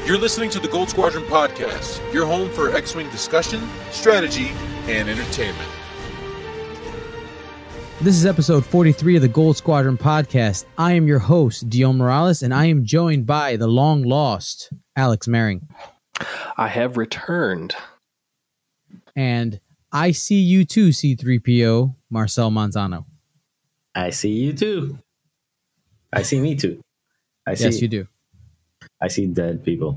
You're listening to the Gold Squadron Podcast, your home for X-Wing discussion, strategy, and entertainment. This is episode 43 of the Gold Squadron Podcast. I am your host, Dion Morales, and I am joined by the long-lost Alex Maring. I have returned. And I see you too, C-3PO, Marcel Manzano. I see you too. I see me too. Yes, you do. I see dead people.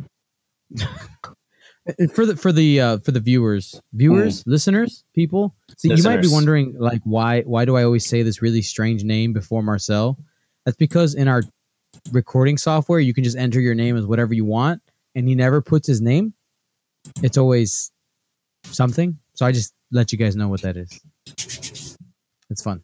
For the viewers, listeners, people. See, Listeners. You might be wondering, like, why do I always say this really strange name before Marcel? That's because in our recording software, you can just enter your name as whatever you want, and he never puts his name. It's always something. So I just let you guys know what that is. It's fun.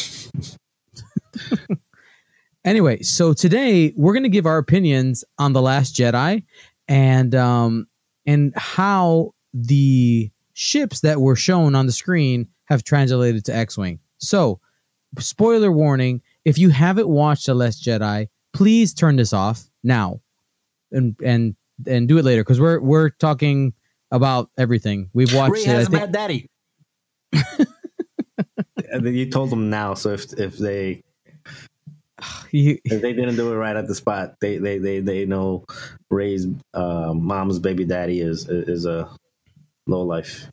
Anyway, so today we're going to give our opinions on The Last Jedi and how the ships that were shown on the screen have translated to X-Wing. So, spoiler warning, if you haven't watched The Last Jedi, please turn this off now and do it later, because we're talking about everything. We've watched Ray has a bad daddy. You told them now, so if they didn't do it right at the spot, they know Ray's mom's baby daddy is a low life.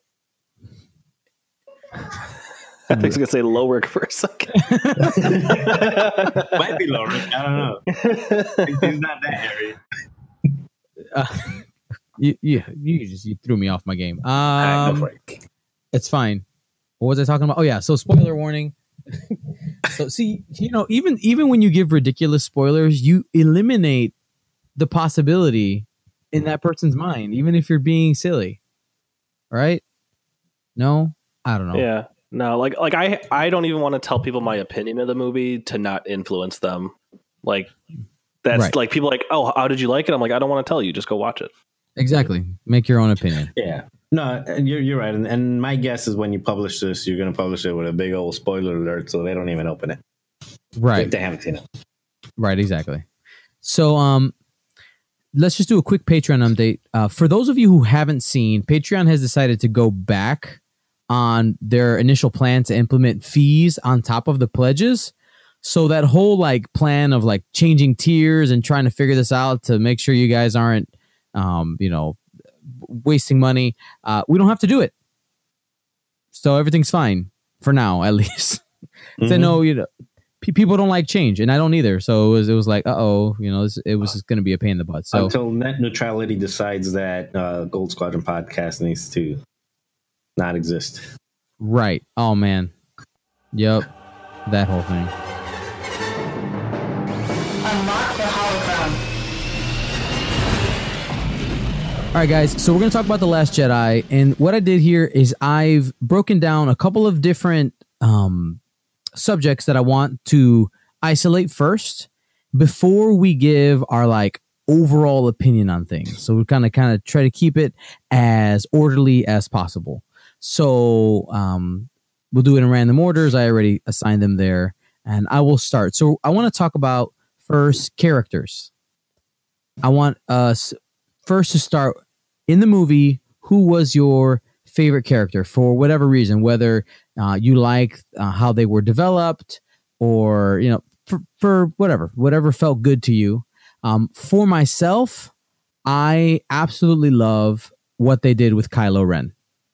I think I was going to say Lowrick for a second. Might be Lowrick. I don't know. He's not that hairy. You threw me off my game. Go for it. It's fine. What was I talking about? Oh yeah, so spoiler warning. So see, even when you give ridiculous spoilers, you eliminate the possibility in that person's mind, even if you're being silly. Right? No, I don't know. Yeah, no, like I don't even want to tell people my opinion of the movie to not influence them. Like that's right. Like people are like, oh, how did you like it? I'm like, I don't want to tell you. Just go watch it. Exactly. Make your own opinion. Yeah. No, you're right. And my guess is when you publish this, you're going to publish it with a big old spoiler alert, so they don't even open it. Right. If they haven't seen it. Right, exactly. So let's just do a quick Patreon update. For those of you who haven't seen, Patreon has decided to go back on their initial plan to implement fees on top of the pledges. So that whole plan of changing tiers and trying to figure this out to make sure you guys aren't wasting money, we don't have to do it. So everything's fine for now, at least. Mm-hmm. I know, people don't like change, and I don't either. So it was like, it was just going to be a pain in the butt. So until net neutrality decides that Gold Squadron podcast needs to not exist. Right. Oh man. Yep. That whole thing. Unlock the hologram. All right, guys. So we're going to talk about The Last Jedi. And what I did here is I've broken down a couple of different subjects that I want to isolate first before we give our overall opinion on things. So we're kind of try to keep it as orderly as possible. So we'll do it in random orders. I already assigned them there, and I will start. So I want to talk about first characters. I want us first to start in the movie. Who was your favorite character for whatever reason, whether you like how they were developed or, for whatever felt good to you. For myself, I absolutely love what they did with Kylo Ren.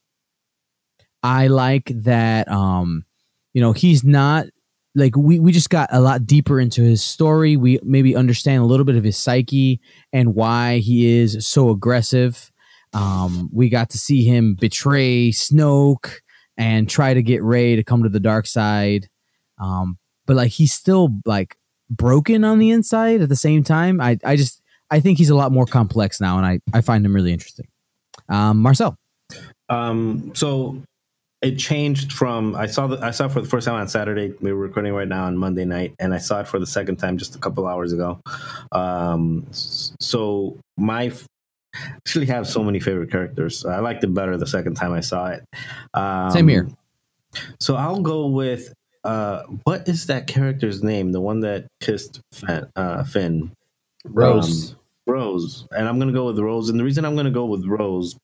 I like that, he's not we just got a lot deeper into his story. We maybe understand a little bit of his psyche and why he is so aggressive. We got to see him betray Snoke and try to get Rey to come to the dark side. But he's still broken on the inside at the same time. I think he's a lot more complex now, and I find him really interesting. Marcel. So it changed from I saw it for the first time on Saturday. We were recording right now on Monday night, and I saw it for the second time just a couple hours ago. So my actually have so many favorite characters. I liked it better the second time I saw it. Same here. So I'll go with what is that character's name? The one that kissed Finn. Rose. Rose, and I'm gonna go with Rose. And the reason I'm gonna go with Rose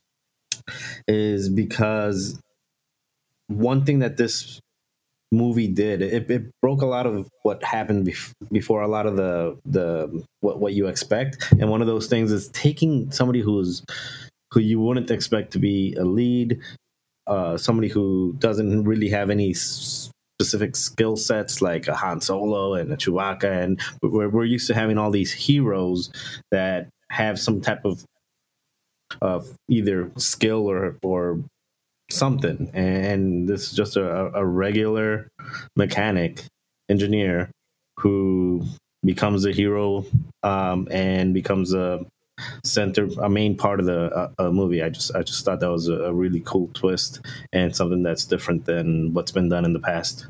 is because one thing that this movie did, it broke a lot of what happened before, a lot of the what you expect. And one of those things is taking somebody who you wouldn't expect to be a lead, somebody who doesn't really have any specific skill sets like a Han Solo and a Chewbacca, and we're used to having all these heroes that have some type of either skill or something, and this is just a regular mechanic engineer who becomes a hero, and becomes a main part of the movie. I just thought that was a really cool twist and something that's different than what's been done in the past.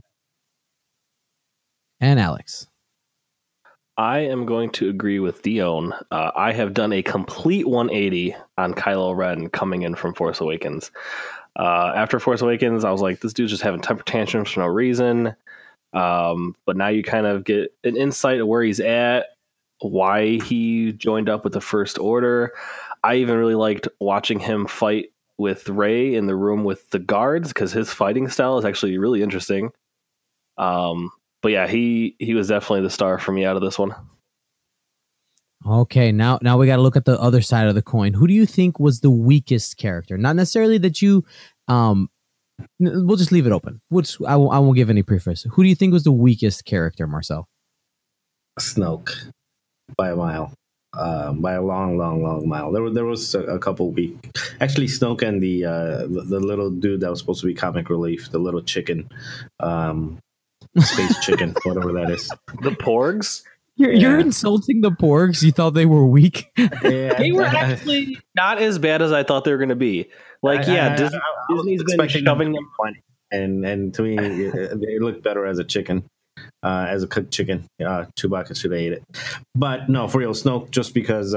And Alex. I am going to agree with Dion. I have done a complete 180 on Kylo Ren coming in from Force Awakens. After Force Awakens, I was like, this dude's just having temper tantrums for no reason. But now you kind of get an insight of where he's at, why he joined up with the First Order. I even really liked watching him fight with Rey in the room with the guards, because his fighting style is actually really interesting. But yeah, he was definitely the star for me out of this one. Okay, now we got to look at the other side of the coin. Who do you think was the weakest character? Not necessarily that you, we'll just leave it open. I won't give any preface. Who do you think was the weakest character, Marcel? Snoke, by a mile, by a long mile. There was a couple weak. Actually, Snoke and the little dude that was supposed to be comic relief, the little chicken, space chicken, whatever that is. The Porgs. You're insulting the Porgs. You thought they were weak? Yeah, they were actually not as bad as I thought they were going to be. Like, Disney's been shoving them funny, and to me, they look better as a chicken, as a cooked chicken. Chewbacca should have ate it, but no, for real, Snoke. Just because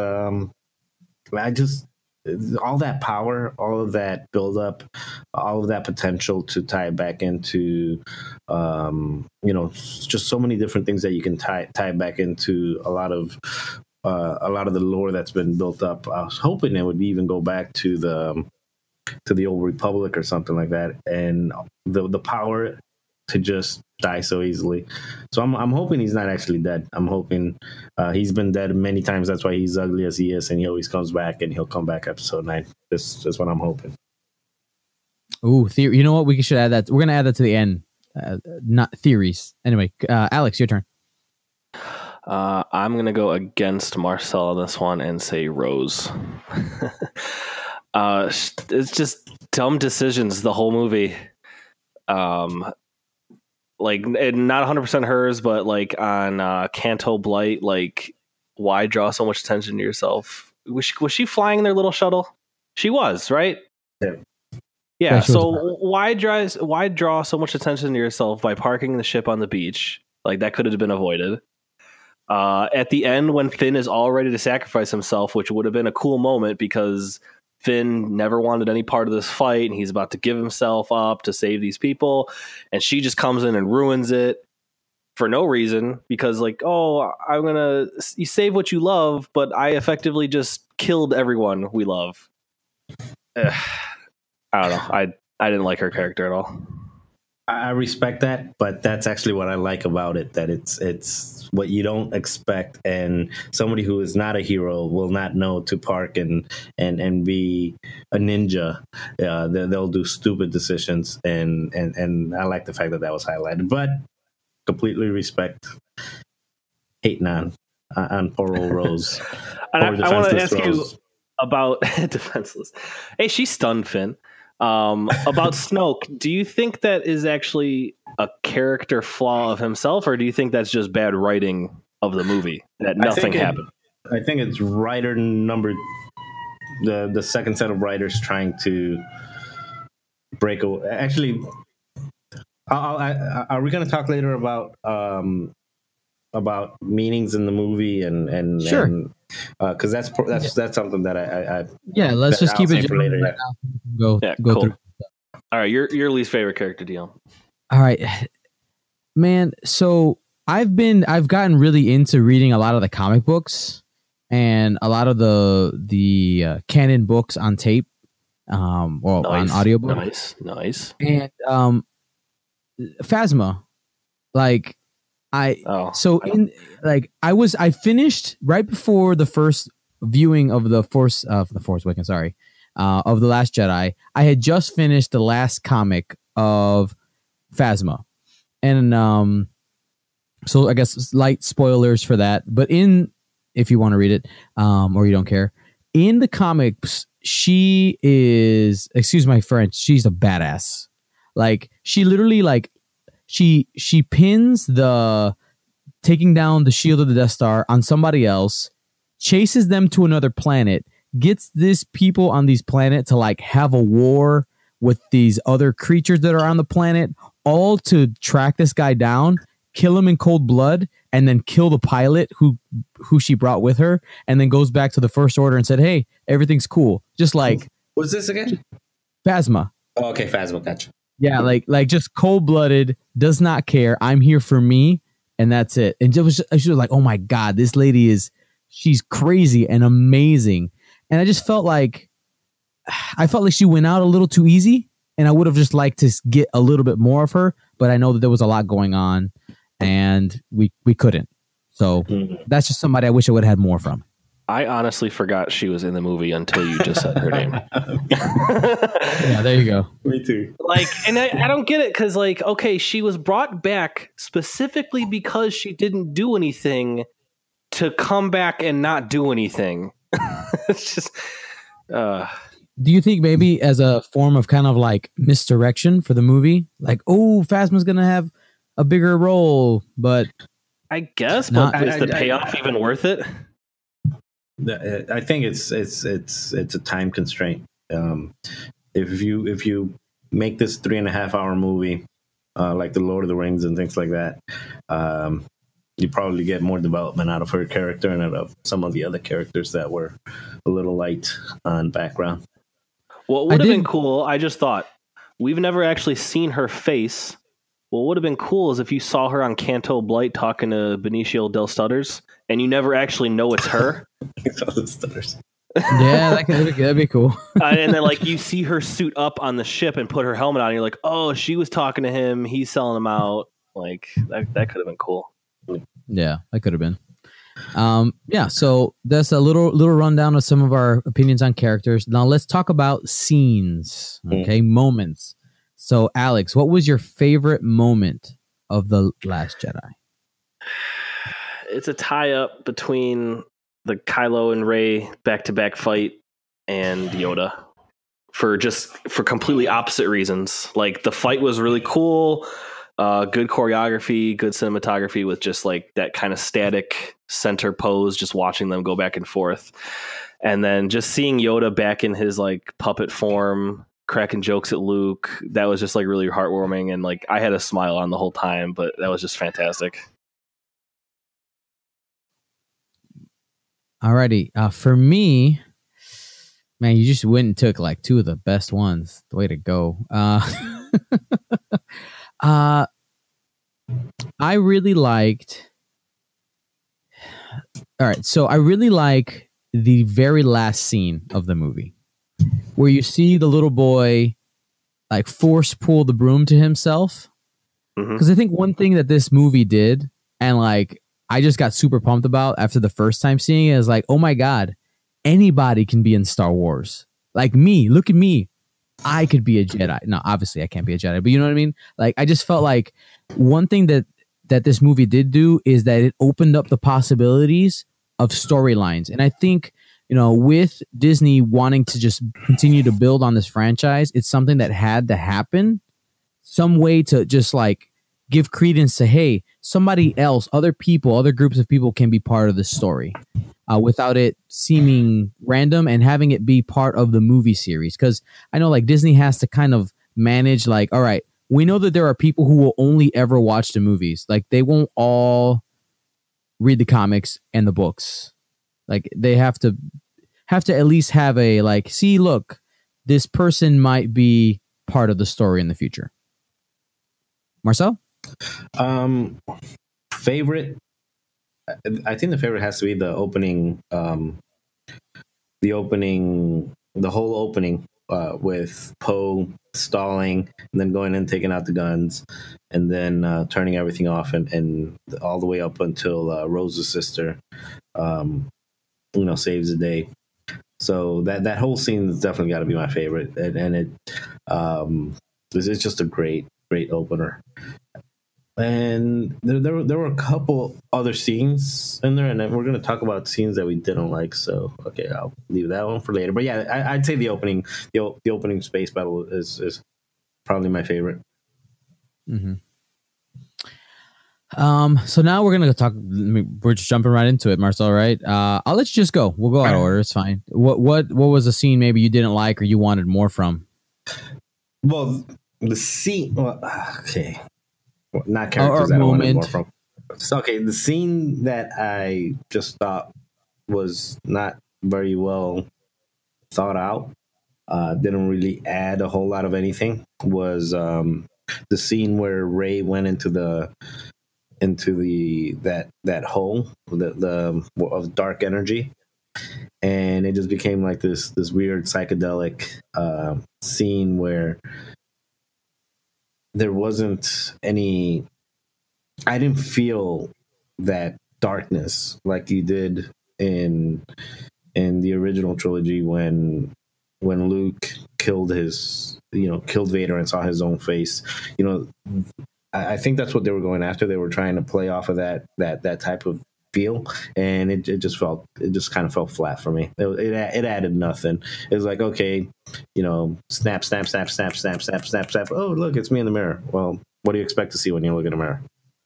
all that power, all of that build up, all of that potential to tie it back into, just so many different things that you can tie back into a lot of the lore that's been built up. I was hoping it would even go back to the old Republic or something like that, and the power to just die so easily. So I'm hoping he's not actually dead. I'm hoping he's been dead many times. That's why he's ugly as he is, and he always comes back, and he'll come back episode 9. This is what I'm hoping. Ooh, theory. You know what? We should add that. We're gonna add that to the end. Not theories. Anyway, Alex, your turn. I'm gonna go against Marcel on this one and say Rose. It's just dumb decisions the whole movie. Like, not 100% hers, but like on Canto Blight, like, why draw so much attention to yourself? Was she flying their little shuttle? She was, right? Yeah. So why draw so much attention to yourself by parking the ship on the beach? Like, that could have been avoided. At the end, when Finn is all ready to sacrifice himself, which would have been a cool moment because Finn never wanted any part of this fight, and he's about to give himself up to save these people, and she just comes in and ruins it for no reason, because like, oh, you save what you love, but I effectively just killed everyone we love. I don't know. I didn't like her character at all. I respect that, but that's actually what I like about it, that it's what you don't expect, and somebody who is not a hero will not know to park and be a ninja. They'll do stupid decisions, and I like the fact that was highlighted, but completely respect hating on poor old Rose. I want to ask you about defenseless. Hey, she stunned Finn. About Snoke, do you think that is actually a character flaw of himself, or do you think that's just bad writing of the movie, that nothing happened? I think it's writer number, the second set of writers trying to break away. Actually, are we going to talk later about meanings in the movie and sure, because that's something that I let's just keep it for later. Go cool. Through. All right, your least favorite character, Dion. All right, man. So I've gotten really into reading a lot of the comic books, and a lot of the canon books on tape, or on audiobook. Nice. And Phasma, like I finished right before the first viewing of the Force Awakens, of The Last Jedi. I had just finished the last comic of Phasma, and so I guess light spoilers for that. But if you want to read it, or you don't care, in the comics, she is, excuse my French, she's a badass. Like, she literally, like, she pins the taking down the shield of the Death Star on somebody else, chases them to another planet, gets these people on these planet to like have a war with these other creatures that are on the planet, all to track this guy down, kill him in cold blood, and then kill the pilot who she brought with her, and then goes back to the First Order and said, hey, everything's cool. Just like, what's this again? Phasma. Oh, okay, Phasma, gotcha. Yeah, like just cold-blooded, does not care. I'm here for me, and that's it. And she was like, oh my God, this lady she's crazy and amazing. And I just felt like she went out a little too easy, and I would have just liked to get a little bit more of her, but I know that there was a lot going on, and we couldn't. So that's just somebody I wish I would have had more from. I honestly forgot she was in the movie until you just said her name. Yeah, there you go. Me too. Like, and I don't get it, because, like, okay, she was brought back specifically because she didn't do anything to come back and not do anything. It's just... Do you think maybe as a form of kind of like misdirection for the movie? Like, oh, Phasma's going to have a bigger role, but... I guess, but is the payoff even worth it? I think it's a time constraint. If you make this 3.5 hour movie, like the Lord of the Rings and things like that, you probably get more development out of her character and out of some of the other characters that were a little light on background. What would have been cool, I just thought, we've never actually seen her face. What would have been cool is if you saw her on Canto Blight talking to Benicio del Stutters, and you never actually know it's her. Yeah, that'd be cool. And then, like, you see her suit up on the ship and put her helmet on, and you're like, oh, she was talking to him. He's selling him out. Like, that could have been cool. Yeah, that could have been. Yeah, so that's a little rundown of some of our opinions on characters. Now let's talk about scenes, okay, moments. So, Alex, what was your favorite moment of The Last Jedi? It's a tie-up between the Kylo and Rey back-to-back fight and Yoda for completely opposite reasons. Like, the fight was really cool, good choreography, good cinematography with just like that kind of static center pose, just watching them go back and forth. And then just seeing Yoda back in his like puppet form, cracking jokes at Luke, that was just like really heartwarming, and like I had a smile on the whole time, but that was just fantastic. Alrighty, for me, man, you just went and took like two of the best ones. The way to go. I really liked. All right, so I really like the very last scene of the movie, where you see the little boy like force pull the broom to himself. Because I think one thing that this movie did, and like I just got super pumped about after the first time seeing it, is like, oh my God, anybody can be in Star Wars. Like me, look at me. I could be a Jedi. No, obviously I can't be a Jedi, but you know what I mean? Like, I just felt like one thing that this movie did do is that it opened up the possibilities of storylines. And I think, you know, with Disney wanting to just continue to build on this franchise, it's something that had to happen. Some way to just like give credence to, hey, somebody else, other people, other groups of people can be part of the story without it seeming random, and having it be part of the movie series. Because I know like Disney has to kind of manage like, all right, we know that there are people who will only ever watch the movies. Like they won't all read the comics and the books. Like they have to at least have a like, see, look, this person might be part of the story in the future. Marcel? Favorite, I think the favorite has to be the opening, the whole opening with Poe stalling and then going in, taking out the guns, and then turning everything off, and all the way up until Rose's sister, saves the day. So that whole scene has definitely got to be my favorite, and it's just a great opener. And there were a couple other scenes in there, and then we're going to talk about scenes that we didn't like. So okay, I'll leave that one for later. But yeah, I'd say the opening space battle is probably my favorite. Mm-hmm. So now we're gonna talk. We're just jumping right into it, Marcel. Right? I'll let you just go. We'll go out of order. It's fine. What was a scene maybe you didn't like or you wanted more from? Well, the scene. Well, okay, not characters that I wanted more from. So, okay, the scene that I just thought was not very well thought out, didn't really add a whole lot of anything, was the scene where Rey went into that hole of dark energy, and it just became like this weird psychedelic scene where there wasn't any. I didn't feel that darkness like you did in the original trilogy when Luke killed Vader and saw his own face. I think that's what they were going after. They were trying to play off of that type of feel, and it just kind of felt flat for me. It added nothing. It was like, okay, snap, snap, snap, snap, snap, snap, snap, snap. Oh, look, it's me in the mirror. Well, what do you expect to see when you look in a mirror?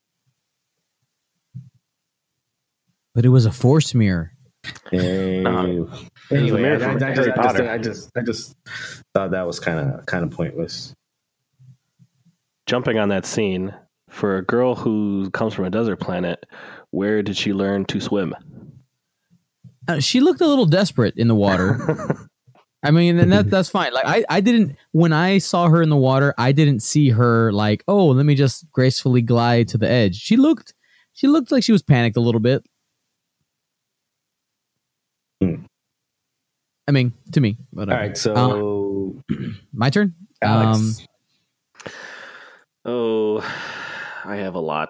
But it was a Force mirror. Anyway, I just thought that was kind of pointless. Jumping on that scene, for a girl who comes from a desert planet, where did she learn to swim? She looked a little desperate in the water. I mean, and that's fine. Like I didn't, when I saw her in the water, I didn't see her like, oh, let me just gracefully glide to the edge. She looked like she was panicked a little bit. I mean, to me. Whatever. All right, so my turn, Alex. I have a lot.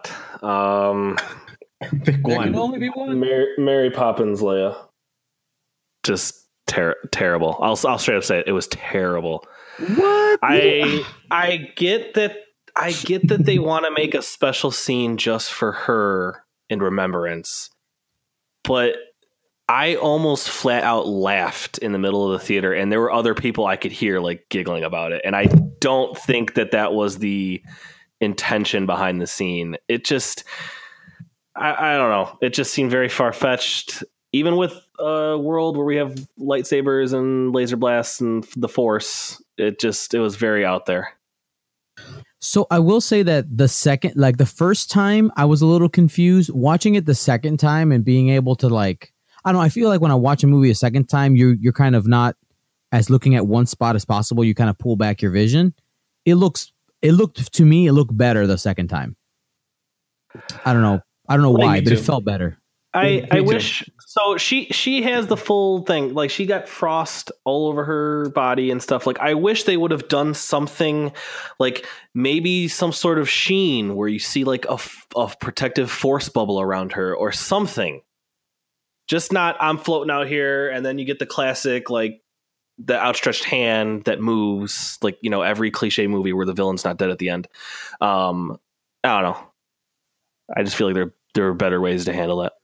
Pick there one. can only be one. Mary Poppins Leia. Just terrible. I'll straight up say it. It was terrible. What? I get that they want to make a special scene just for her in remembrance, but I almost flat out laughed in the middle of the theater, and there were other people I could hear like giggling about it. And I don't think that was the intention behind the scene. It just, I don't know. It just seemed very far-fetched, even with a world where we have lightsabers and laser blasts and the Force. It was very out there. So I will say that the first time I was a little confused. Watching it the second time and being able to like, I don't know, I feel like when I watch a movie a second time, you're kind of not as looking at one spot as possible. You kind of pull back your vision. It looked better the second time. I don't know why, but it felt better. I wish so. She has the full thing. Like, she got frost all over her body and stuff. Like, I wish they would have done something like maybe some sort of sheen where you see like a protective force bubble around her or something. Just not, I'm floating out here, and then you get the classic, like, the outstretched hand that moves, like, every cliche movie where the villain's not dead at the end. I don't know. I just feel like there are better ways to handle that.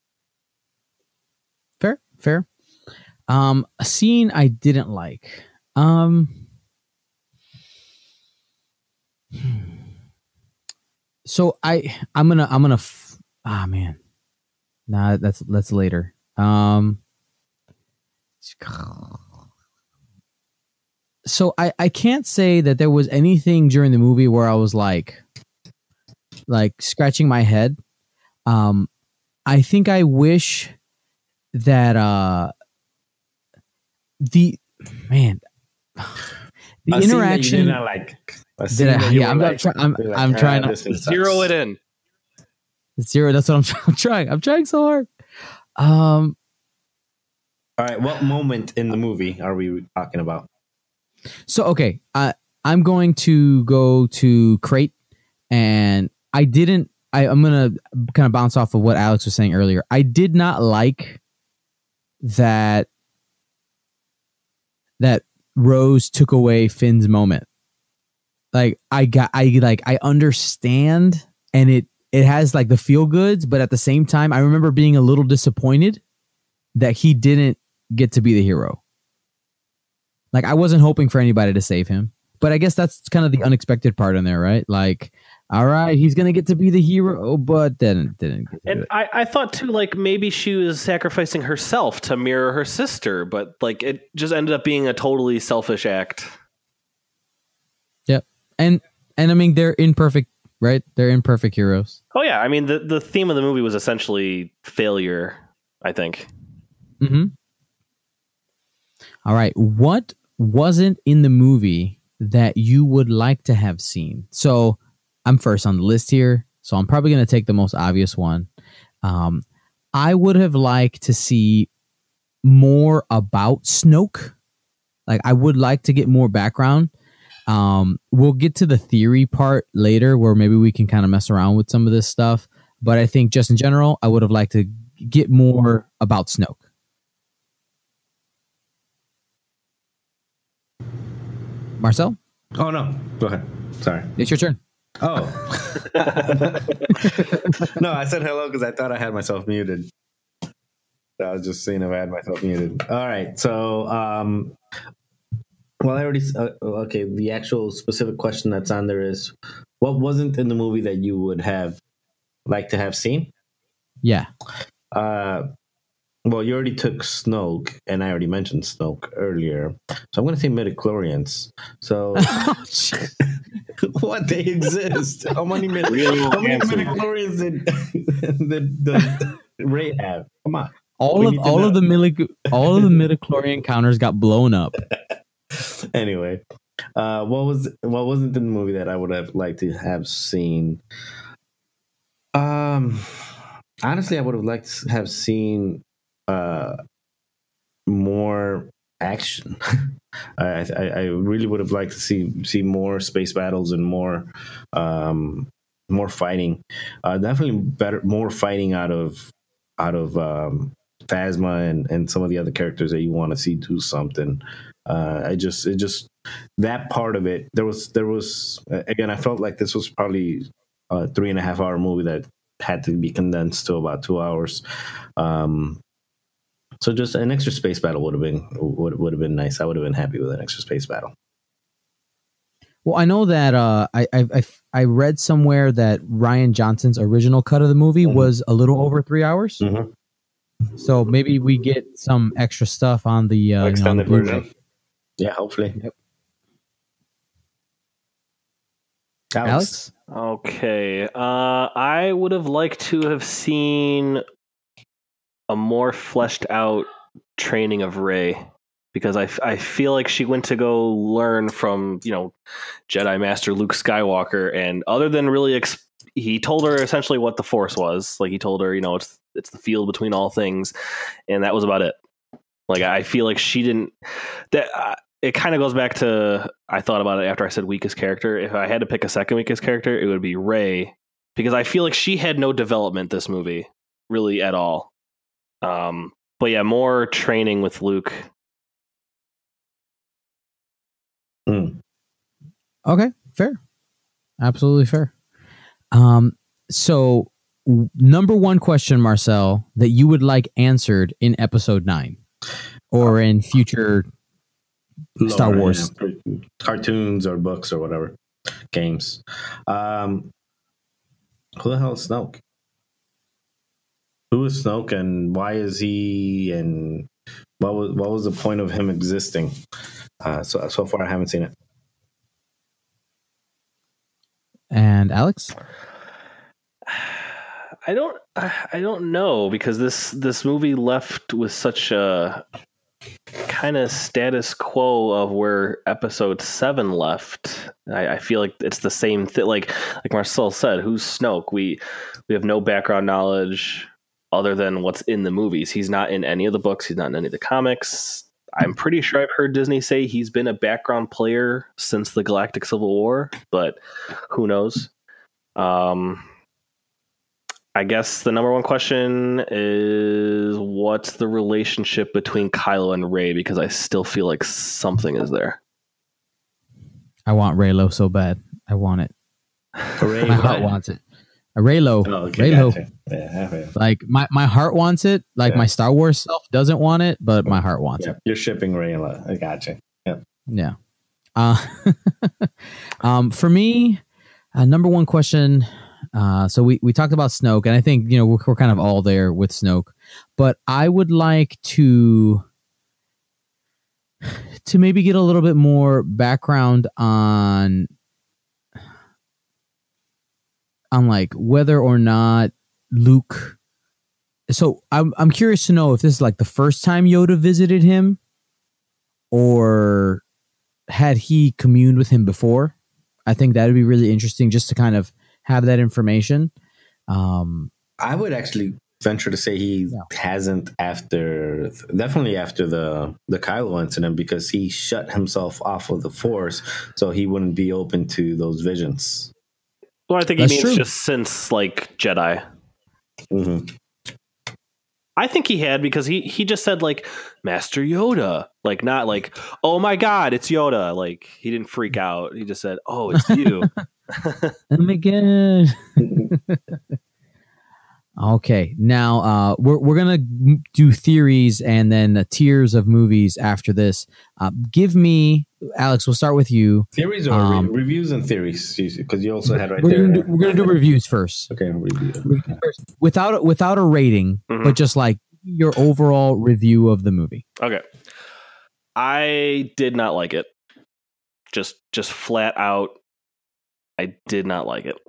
Fair. A scene I didn't like. So I'm gonna. Man. Nah, that's later. So I can't say that there was anything during the movie where I was like scratching my head. I think I wish that the interaction that like. I'm trying to Zero it in. 0. That's what I'm trying. I'm trying so hard. All right, what moment in the movie are we talking about? So okay, I'm going to go to Crate, and I'm gonna kind of bounce off of what Alex was saying earlier. I did not like that Rose took away Finn's moment. Like I understand, and it has like the feel goods, but at the same time, I remember being a little disappointed that he didn't get to be the hero. Like I wasn't hoping for anybody to save him, but I guess that's kind of the unexpected part in there, right? Like, all right, he's gonna get to be the hero, but then didn't. And I thought too, like maybe she was sacrificing herself to mirror her sister, but like it just ended up being a totally selfish act. Yep, and I mean they're imperfect, right? They're imperfect heroes. Oh yeah, I mean the theme of the movie was essentially failure, I think. Mm-hmm. All right, what wasn't in the movie that you would like to have seen? So I'm first on the list here, so I'm probably going to take the most obvious one. I would have liked to see more about Snoke. Like, I would like to get more background. We'll get to the theory part later, where maybe we can kind of mess around with some of this stuff. But I think just in general, I would have liked to get more about Snoke. Marcel? Oh, no. Go ahead. Sorry. It's your turn. Oh. No, I said hello because I thought I had myself muted. I was just seeing if I had myself muted. All right. So, well, I already... okay, the actual specific question that's on there is, what wasn't in the movie that you would have liked to have seen? Yeah. Well, you already took Snoke, and I already mentioned Snoke earlier. So I'm going to say midichlorians. So, what? They exist. How many midichlorians did Rey have? Come on. All of the midichlorian counters got blown up. Anyway, what wasn't in the movie that I would have liked to have seen? Honestly, I would have liked to have seen more action. I really would have liked to see more space battles and more fighting. Definitely more fighting out of Phasma and some of the other characters that you want to see do something. It just that part of it. There was again. I felt like this was probably a 3.5 hour movie that had to be condensed to about 2 hours. So just an extra space battle would have been nice. I would have been happy with an extra space battle. Well, I know that I read somewhere that Rian Johnson's original cut of the movie was a little over 3 hours. Mm-hmm. So maybe we get some extra stuff on the extended version. Yeah, hopefully. Yep. Alex? Okay. I would have liked to have seen a more fleshed out training of Rey, because I feel like she went to go learn from, Jedi Master Luke Skywalker, and other than really he told her essentially what the Force was. Like, he told her, it's the field between all things, and that was about it. Like, I feel like she didn't it kind of goes back to, I thought about it after I said weakest character. If I had to pick a second weakest character, it would be Rey, because I feel like she had no development this movie really at all. But yeah, more training with Luke. Okay, fair. Absolutely fair. So number one question, Marcel, that you would like answered in episode 9 or in future Star Wars cartoons or books or whatever, games. Who the hell is Snoke? Who is Snoke, and why is he? And what was the point of him existing? So far, I haven't seen it. And Alex, I don't know, because this movie left with such a kind of status quo of where episode 7 left. I feel like it's the same thing. Like Marcel said, who's Snoke? We have no background knowledge other than what's in the movies. He's not in any of the books. He's not in any of the comics. I'm pretty sure I've heard Disney say he's been a background player since the Galactic Civil War, but who knows? I guess the number one question is, what's the relationship between Kylo and Rey? Because I still feel like something is there. I want Reylo so bad. I want it. Ray, My heart wants it. A Reylo. Oh, okay, Reylo. gotcha. Yeah. Like my heart wants it. Like my Star Wars self doesn't want it, but my heart wants it. You're shipping Rayla. I gotcha. Yep. Yeah. For me, number one question. So we talked about Snoke, and I think we're kind of all there with Snoke, but I would like to maybe get a little bit more background on like whether or not Luke. So I'm curious to know if this is like the first time Yoda visited him, or had he communed with him before. I think that would be really interesting just to kind of have that information. I would actually venture to say he hasn't definitely after the Kylo incident, because he shut himself off of the Force, so he wouldn't be open to those visions. Well, I think he means just since like Jedi. Mm-hmm. I think he had, because he just said like Master Yoda, like not like, oh my God, it's Yoda. Like he didn't freak out. He just said, oh, it's you. Oh my God. Okay, now we're gonna do theories and then tiers of movies after this. Give me, Alex. We'll start with you. Theories or reviews and theories, because you also had we're gonna do reviews first. Okay, review first, without a rating, but just like your overall review of the movie. Okay, I did not like it. Just flat out, I did not like it.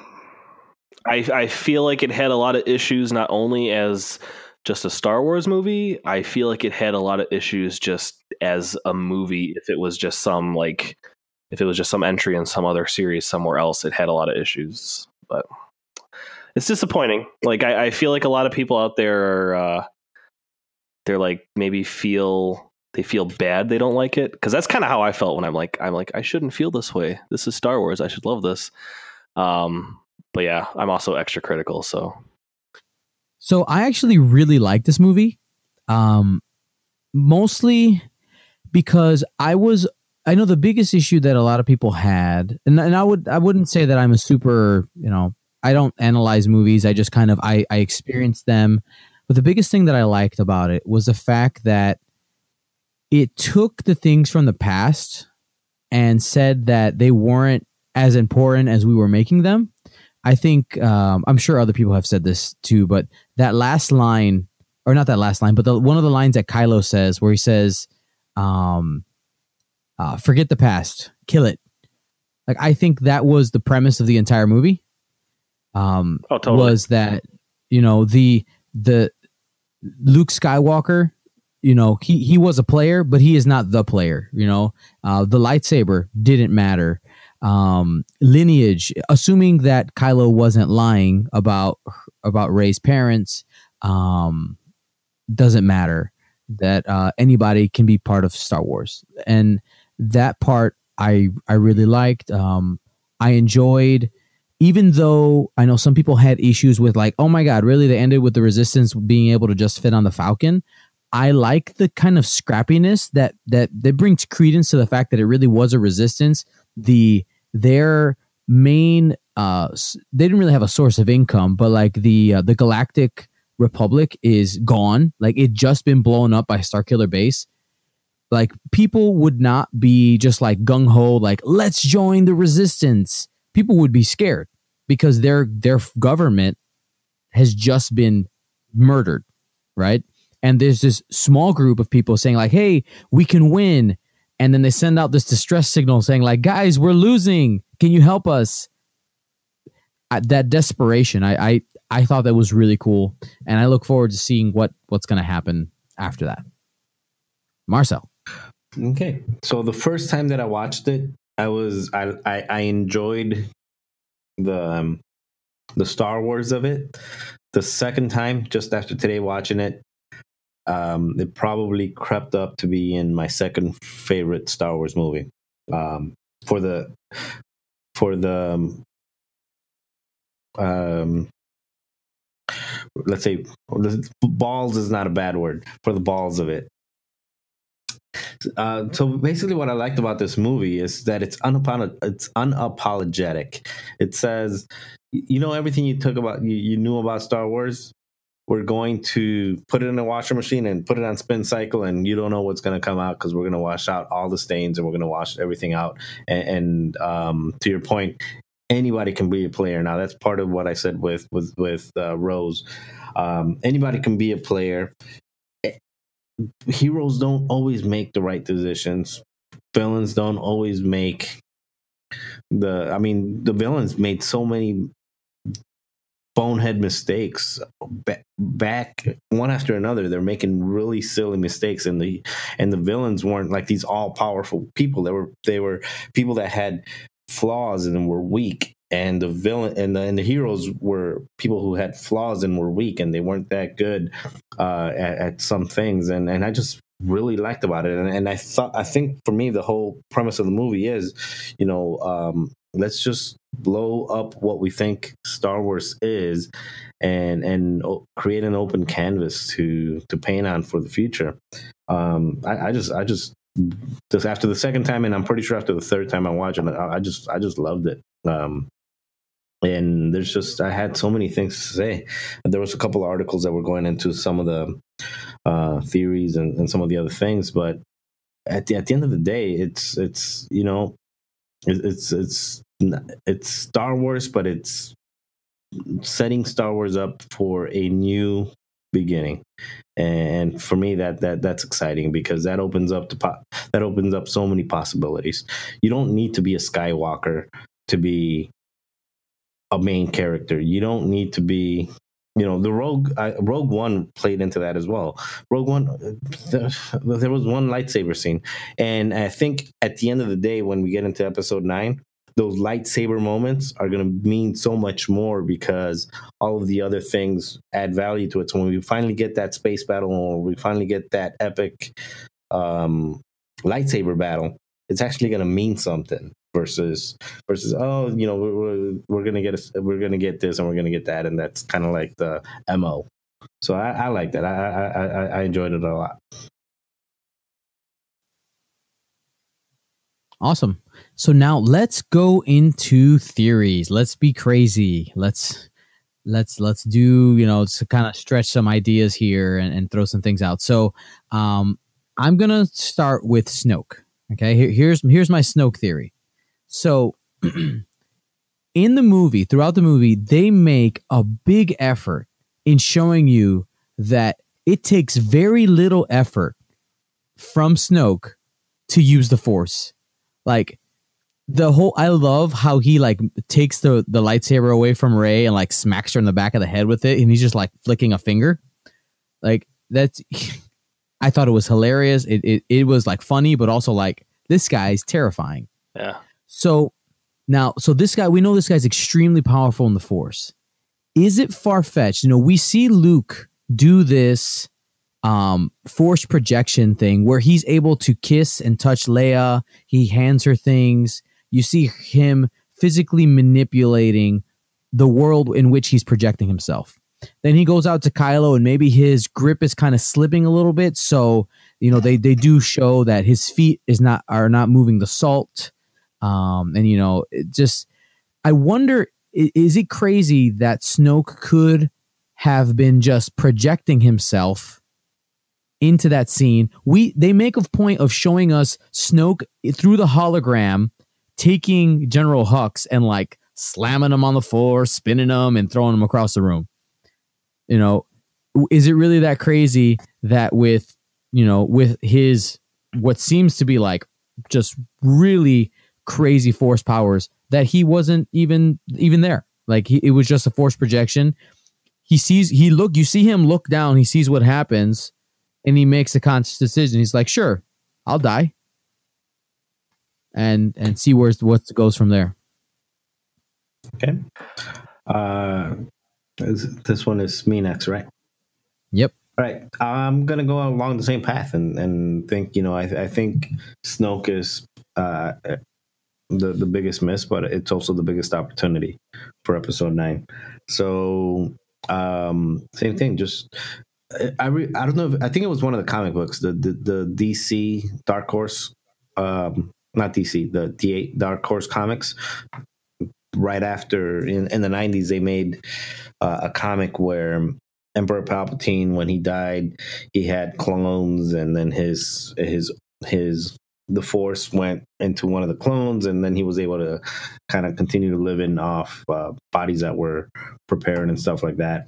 I feel like it had a lot of issues, not only as just a Star Wars movie. I feel like it had a lot of issues just as a movie. If it was just some entry in some other series somewhere else, it had a lot of issues. But it's disappointing. Like I feel like a lot of people out there are they're like maybe feel bad they don't like it, because that's kind of how I felt when I'm like I shouldn't feel this way. This is Star Wars. I should love this. But yeah, I'm also extra critical. So I actually really like this movie, mostly because I know the biggest issue that a lot of people had, and I wouldn't say that I'm a super, I don't analyze movies. I just kind of I experience them. But the biggest thing that I liked about it was the fact that it took the things from the past and said that they weren't as important as we were making them. I think I'm sure other people have said this too, but that last line, or not that last line, but one of the lines that Kylo says, where he says, "Forget the past, kill it." Like I think that was the premise of the entire movie. Totally. Was that the Luke Skywalker? He was a player, but he is not the player. The lightsaber didn't matter. Lineage, assuming that Kylo wasn't lying about Rey's parents, doesn't matter. That anybody can be part of Star Wars, and that part I really liked. I enjoyed, even though I know some people had issues with like, oh my God, really? They ended with the Resistance being able to just fit on the Falcon. I like the kind of scrappiness that brings credence to the fact that it really was a Resistance. Their main they didn't really have a source of income, but like the Galactic Republic is gone. Like it just been blown up by Starkiller Base. Like people would not be just like gung ho, like let's join the Resistance. People would be scared because their government has just been murdered, right? And there's this small group of people saying like, hey, we can win. And then they send out this distress signal saying like, guys, we're losing. Can you help us? That desperation, I thought that was really cool. And I look forward to seeing what's going to happen after that. Marcel. Okay. So the first time that I watched it, I enjoyed the Star Wars of it. The second time, just after today watching it, it probably crept up to be in my second favorite Star Wars movie. For the let's say balls is not a bad word, for the balls of it. So basically what I liked about this movie is that it's unapologetic. It says, everything you knew about Star Wars, we're going to put it in a washer machine and put it on spin cycle, and you don't know what's going to come out because we're going to wash out all the stains and we're going to wash everything out. And to your point, anybody can be a player. Now that's part of what I said with Rose. Anybody can be a player. Heroes don't always make the right decisions. Villains don't always make the villains made so many bonehead mistakes back one after another. They're making really silly mistakes, and the villains weren't like these all powerful people. They were people that had flaws and were weak. And the villain and the heroes were people who had flaws and were weak, and they weren't that good at some things. And I just really liked about it. And I think for me, the whole premise of the movie is, let's just blow up what we think Star Wars is, and create an open canvas to paint on for the future. I just after the second time, and I'm pretty sure after the third time I watched it, I just loved it. And I had so many things to say. There was a couple of articles that were going into some of the theories and some of the other things, but at the end of the day, it's Star Wars, but it's setting Star Wars up for a new beginning. And for me, that's exciting, because that opens up so many possibilities. You don't need to be a Skywalker to be a main character. You don't need to be, the Rogue One played into that as well. Rogue One, there was one lightsaber scene, and I think at the end of the day, when we get into Episode 9, those lightsaber moments are going to mean so much more, because all of the other things add value to it. So when we finally get that space battle, or we finally get that epic lightsaber battle, it's actually going to mean something. Versus we're gonna get this and we're gonna get that, and that's kind of like the MO. So I like that. I enjoyed it a lot. Awesome. So now let's go into theories. Let's be crazy. Let's do, to kind of stretch some ideas here and throw some things out. So I'm gonna start with Snoke. Okay, here's my Snoke theory. So throughout the movie, they make a big effort in showing you that it takes very little effort from Snoke to use the Force. Like, I love how he takes the lightsaber away from Rey and smacks her in the back of the head with it, and he's just flicking a finger. I thought it was hilarious. It was funny, but also this guy's terrifying. Yeah. So this guy, we know this guy's extremely powerful in the Force. Is it far-fetched? We see Luke do this Force projection thing where he's able to kiss and touch Leia. He hands her things. You see him physically manipulating the world in which he's projecting himself. Then he goes out to Kylo, and maybe his grip is kind of slipping a little bit. So, they do show that his feet are not moving the salt. I wonder, is it crazy that Snoke could have been just projecting himself into that scene? They make a point of showing us Snoke through the hologram taking General Hux and slamming him on the floor, spinning him, and throwing him across the room. Is it really that crazy that with his what seems to be just really crazy Force powers, that he wasn't even there? It was just a Force projection. You see him look down, he sees what happens, and he makes a conscious decision. He's like, sure, I'll die, and see what goes from there. Okay. This one is me next, right? Yep. All right. I'm gonna go along the same path and think, I think Snoke is the biggest miss, but it's also the biggest opportunity for episode 9. So same thing. Just I don't know. I think it was one of the comic books, the DC Dark Horse, not DC, the D8 Dark Horse comics. Right after in the 90s, they made a comic where Emperor Palpatine, when he died, he had clones, and then the Force went into one of the clones, and then he was able to kind of continue to live in off bodies that were prepared and stuff like that.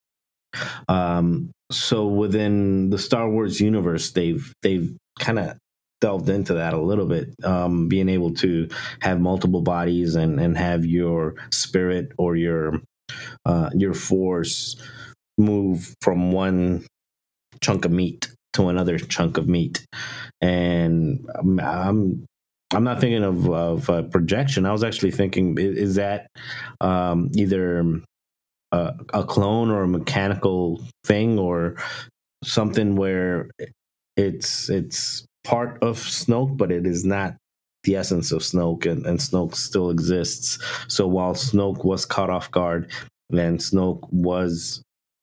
So within the Star Wars universe, they've kind of delved into that a little bit, being able to have multiple bodies and have your spirit or your Force move from one chunk of meat to another chunk of meat. And I'm not thinking of a projection. I was actually thinking, is that either a clone or a mechanical thing, or something where it's part of Snoke, but it is not the essence of Snoke, and Snoke still exists. So while Snoke was caught off guard, then Snoke was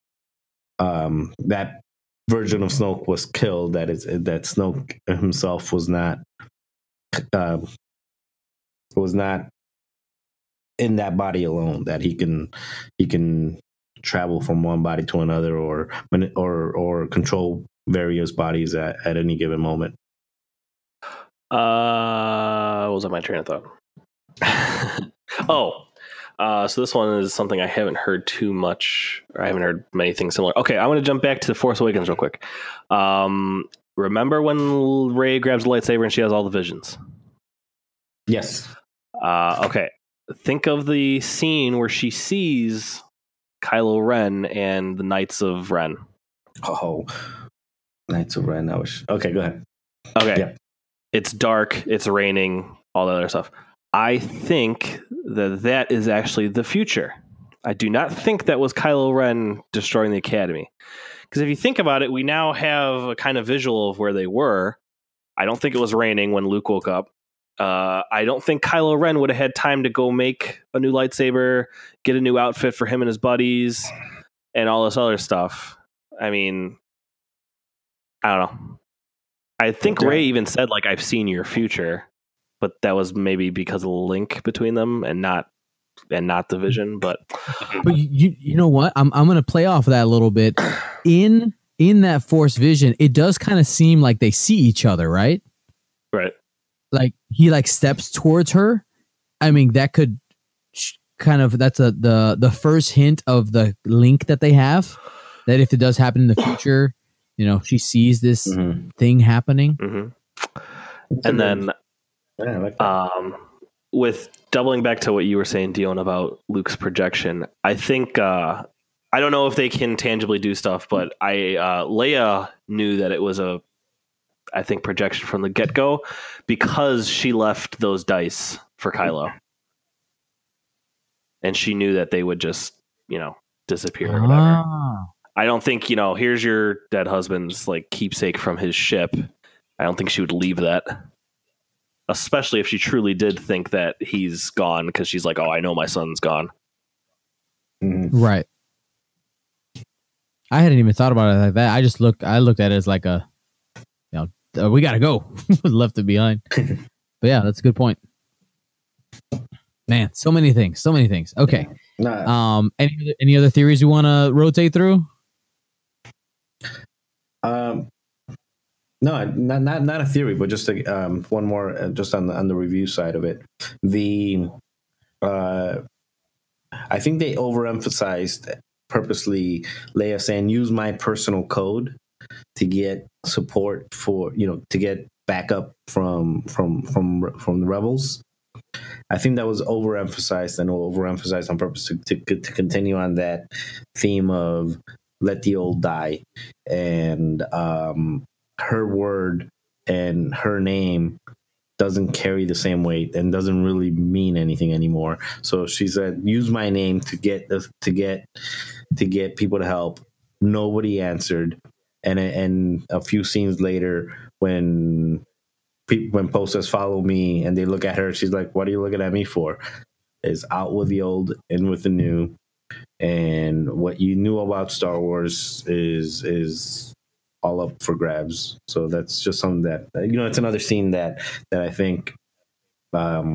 that version of Snoke was killed. That Snoke himself was not in that body alone. That he can travel from one body to another, or control various bodies at any given moment. What was my train of thought? So this one is something I haven't heard too much. Or I haven't heard many things similar. Okay, I want to jump back to The Force Awakens real quick. Remember when Rey grabs the lightsaber and she has all the visions? Yes. Okay. Think of the scene where she sees Kylo Ren and the Knights of Ren. Oh, Knights of Ren. Okay, go ahead. Okay. Yep. It's dark, it's raining, all that other stuff. I think that is actually the future. I do not think that was Kylo Ren destroying the Academy. Because if you think about it, we now have a kind of visual of where they were. I don't think it was raining when Luke woke up. I don't think Kylo Ren would have had time to go make a new lightsaber, get a new outfit for him and his buddies, and all this other stuff. I mean, I don't know. I think Rey even said, like, I've seen your future, but that was maybe because of the link between them and not the vision. But you know what? I'm going to play off of that a little bit. In that Force vision, it does kind of seem like they see each other, right? Right. Like he steps towards her. I mean, that could that's the first hint of the link that they have. That if it does happen in the future, she sees this thing happening. Mm-hmm. And then, I like that. With doubling back to what you were saying, Dion, about Luke's projection, I think I don't know if they can tangibly do stuff, but Leia knew that it was I think projection from the get-go because she left those dice for Kylo. And she knew that they would just, disappear or whatever. I don't think, here's your dead husband's keepsake from his ship. I don't think she would leave that. Especially if she truly did think that he's gone, because she's like, oh, I know my son's gone. Mm-hmm. Right. I hadn't even thought about it like that. I looked at it as like a, we gotta go. Left it behind. But yeah, that's a good point. Man, so many things. Okay. Nah. Any other theories you want to rotate through? No, not a theory, but just one more, just on the review side of it. I think they overemphasized purposely Leia saying, "Use my personal code to get support for to get backup from the rebels." I think that was overemphasized on purpose to continue on that theme of let the old die, and her word and her name doesn't carry the same weight and doesn't really mean anything anymore. So she said, use my name to get people to help. Nobody answered. And a few scenes later, when Poe says, follow me, and they look at her, she's like, what are you looking at me for? It's out with the old, in with the new. And what you knew about Star Wars is all up for grabs. So that's just something that, it's another scene that I think had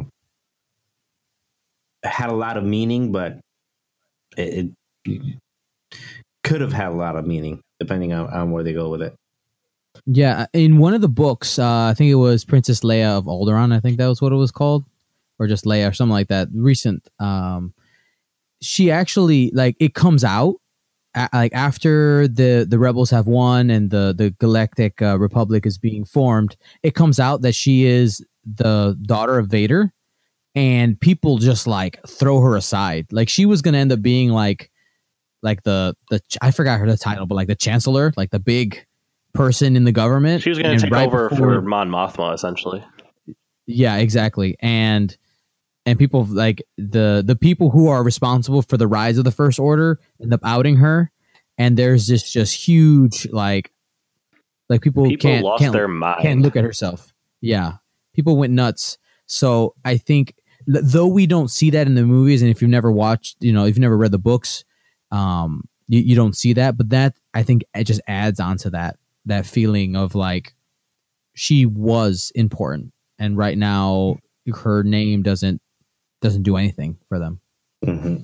a lot of meaning, but it could have had a lot of meaning depending on where they go with it. Yeah, in one of the books, I think it was Princess Leia of Alderaan. I think that was what it was called, or just Leia or something like that. Recent. She actually, like, it comes out like after the rebels have won and the Galactic Republic is being formed. It comes out that she is the daughter of Vader, and people just like throw her aside. Like, she was gonna end up being like the I forgot the title, but like the Chancellor, like the big person in the government. She was going to take over for Mon Mothma, essentially. Yeah, exactly. And people like the people who are responsible for the rise of the First Order end up outing her, and there's this just huge like people can't lost their mind, can't look at herself. Yeah, people went nuts. So I think, though we don't see that in the movies, and if you've never watched, if you've never read the books, you don't see that. But that, I think, it just adds on to that feeling of like she was important, and right now her name doesn't do anything for them. Mm-hmm.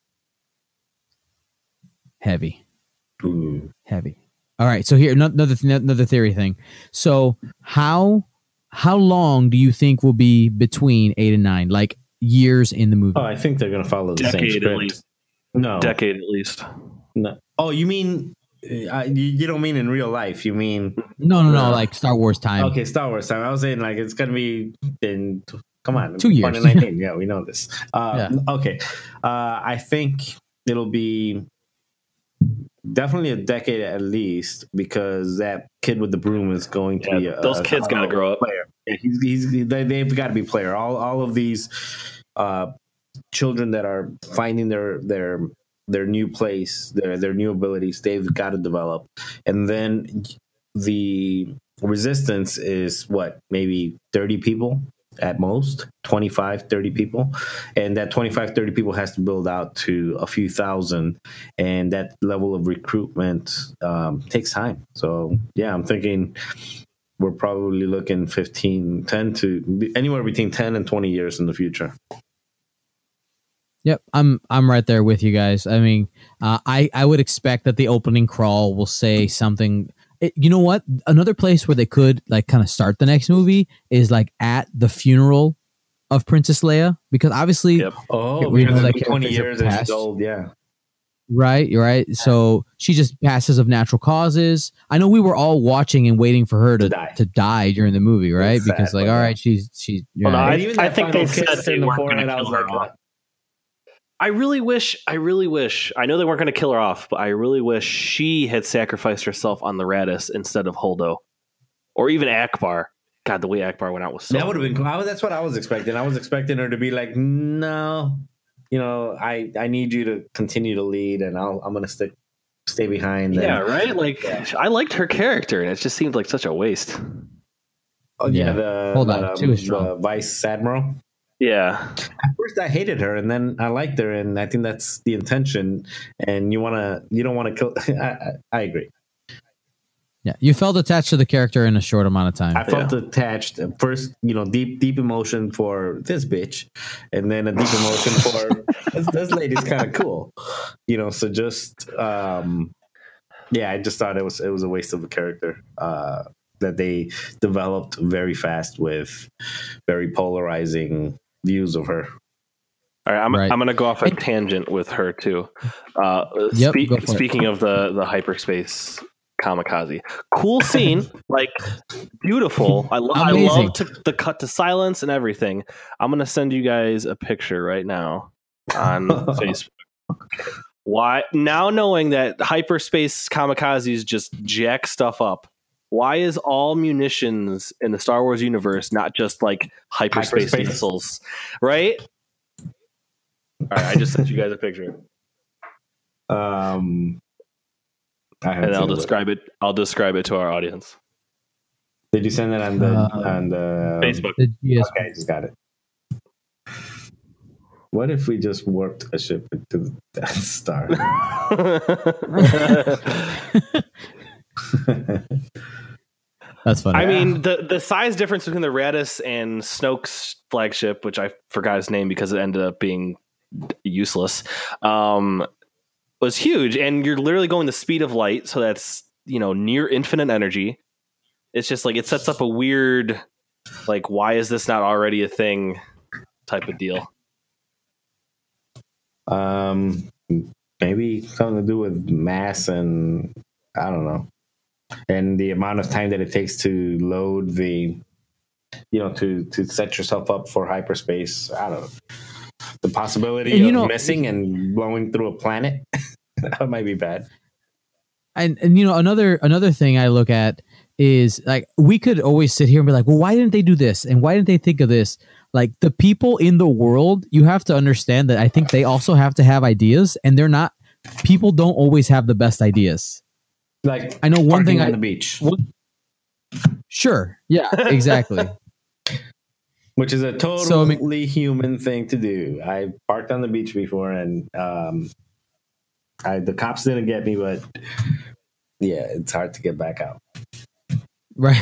Heavy. All right, so here another theory thing. So how long do you think will be between 8 and 9, like years in the movie? I think they're going to follow the same script. At least. No, decade at least. No. Oh, you mean you don't mean in real life? You mean no, like Star Wars time? Okay, Star Wars time. I was saying like it's going to be in. Come on, 2 years. 2019. Yeah, we know this. Okay, I think it'll be definitely a decade at least, because that kid with the broom is going to be those kids got to grow up. Player. Yeah, they've got to be player. All of these children that are finding their new place, their new abilities, they've got to develop. And then the resistance is what, maybe 30 people at most, 25, 30 people. And that 25, 30 people has to build out to a few thousand. And that level of recruitment takes time. So, yeah, I'm thinking we're probably looking 10 to anywhere between 10 and 20 years in the future. Yep, I'm right there with you guys. I mean, I would expect that the opening crawl will say something. You know what? Another place where they could like kind of start the next movie is like at the funeral of Princess Leia, because obviously, we know that 20 years and she's old. Yeah, right. You're right. So she just passes of natural causes. I know we were all watching and waiting for her to die during the movie, right? Because like, all right, she's. Well, right. I think they said they weren't going to kill her off. I really wish, I know they weren't going to kill her off, but I really wish she had sacrificed herself on the Raddus instead of Holdo. Or even Akbar. God, the way Akbar went out was so... That would have been cool. That's what I was expecting. I was expecting her to be like, no, I need you to continue to lead, and I'm going to stay behind. Yeah, right? Like, I liked her character, and it just seemed like such a waste. Oh, yeah. Hold on. She was strong. The Vice Admiral. Yeah. At first I hated her, and then I liked her, and I think that's the intention. And you don't want to kill. I agree. Yeah, you felt attached to the character in a short amount of time. I felt attached first. deep emotion for this bitch, and then a deep emotion for this lady's kind of cool. So just I just thought it was a waste of a character. That they developed very fast with very polarizing views of her. All right, I'm going to go off a tangent with her too. Speaking of the hyperspace kamikaze, cool scene, like beautiful. I love the cut to silence and everything. I'm going to send you guys a picture right now on Facebook. Why now, knowing that hyperspace kamikazes just jack stuff up, why is all munitions in the Star Wars universe not just like hyperspace missiles? Right? All right, I just sent you guys a picture. And I'll describe it. I'll describe it to our audience. Did you send it on the Facebook? Yes. Okay, I just got it. What if we just warped a ship into the Death Star? That's funny. I mean, the size difference between the Raddus and Snoke's flagship, which I forgot his name because it ended up being useless, was huge. And you're literally going the speed of light, so that's near infinite energy. It's just like it sets up a weird, like, why is this not already a thing type of deal. Maybe something to do with mass and I don't know, and the amount of time that it takes to load the, to set yourself up for hyperspace. I don't know. The possibility of missing and blowing through a planet that might be bad. And another thing I look at is like we could always sit here and be like, well, why didn't they do this and why didn't they think of this? Like the people in the world, you have to understand that I think they also have to have ideas, and people don't always have the best ideas. Like I know one thing on the beach. Sure. Yeah, exactly. Which is a totally human thing to do. I parked on the beach before and the cops didn't get me, but yeah, it's hard to get back out. Right.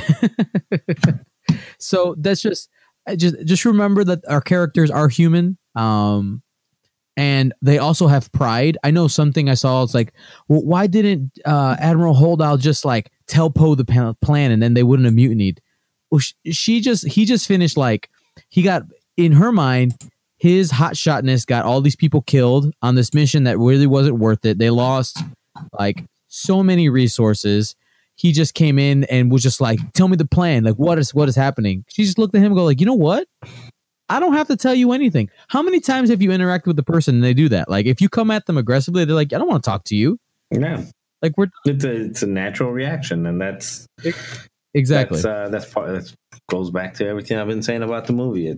So that's just remember that our characters are human, and they also have pride. I know something I saw. It's like, well, why didn't Admiral Holdout just like tell Poe the plan, and then they wouldn't have mutinied? Well, he just finished like he got in her mind. His hotshotness got all these people killed on this mission that really wasn't worth it. They lost like so many resources. He just came in and was just like, tell me the plan. Like, what is happening? She just looked at him and go like, you know what? I don't have to tell you anything. How many times have you interacted with the person and they do that? Like, if you come at them aggressively, they're like, I don't want to talk to you. Yeah. Like it's a natural reaction. And that's exactly. That goes back to everything I've been saying about the movie.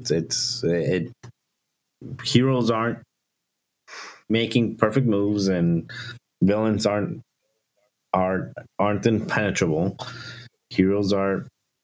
Heroes aren't making perfect moves and villains aren't impenetrable. Heroes are,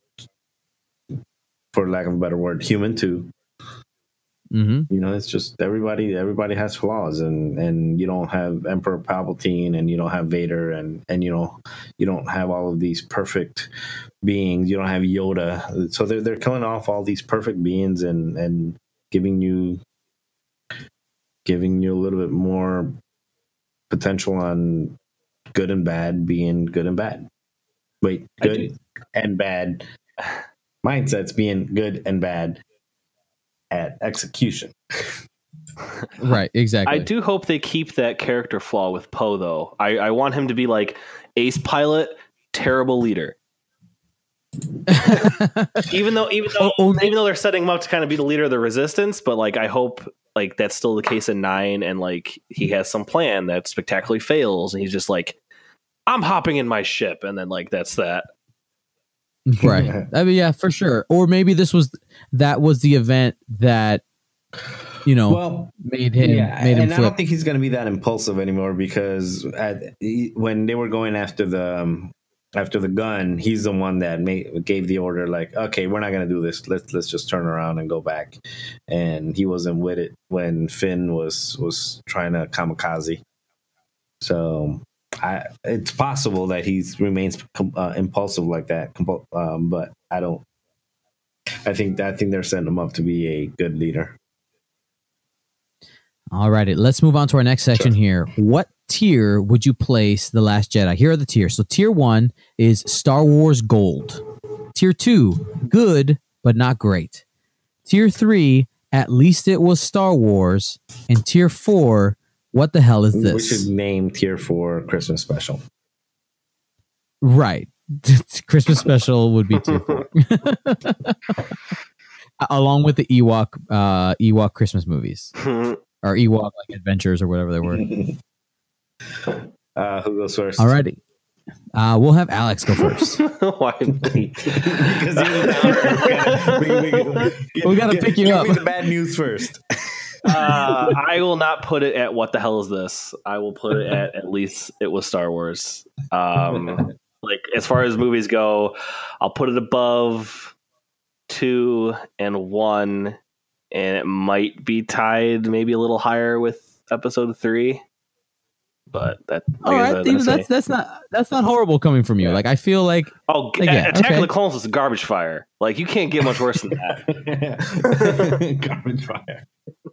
for lack of a better word, human too. Mm-hmm. It's just everybody has flaws, and you don't have Emperor Palpatine, and you don't have Vader, and you don't have all of these perfect beings. You don't have Yoda. So they're killing off all these perfect beings and giving you a little bit more potential on good and bad being good and bad. Wait, good and bad mindsets being good and bad at execution. Right, exactly. I do hope they keep that character flaw with Poe, though. I want him to be like ace pilot, terrible leader. even though they're setting him up to kind of be the leader of the Resistance, but like I hope like that's still the case in 9, and like he has some plan that spectacularly fails, and he's just like, I'm hopping in my ship, and then like that's that. Right. I mean, yeah, for sure. Or maybe that was the event that made him and flip. I don't think he's going to be that impulsive anymore, because when they were going after the gun, he's the one that gave the order, like, okay, we're not going to do this. Let's just turn around and go back. And he wasn't with it when Finn was trying to kamikaze. So it's possible that he remains impulsive like that. But I don't. I think they're setting him up to be a good leader. All righty, let's move on to our next section here. What tier would you place The Last Jedi? Here are the tiers. So tier 1 is Star Wars Gold. Tier 2, good, but not great. Tier 3, at least it was Star Wars. And tier 4, what the hell is this? We should name tier 4 Christmas Special. Right. Christmas Special would be tier 4. Along with the Ewok Christmas movies. Or Ewok like Adventures or whatever they were. Who goes first? Alrighty. We'll have Alex go first. Why? Because you're the downer. We gotta pick you up. Give me the bad news first. I will not put it at what the hell is this. I will put it at least it was Star Wars. Like as far as movies go, I'll put it above 2 and 1, and it might be tied maybe a little higher with Episode 3. But that All right, that's not horrible coming from you. Yeah. Like I feel like Attack of the Clones was a garbage fire. Like you can't get much worse than that. Garbage fire.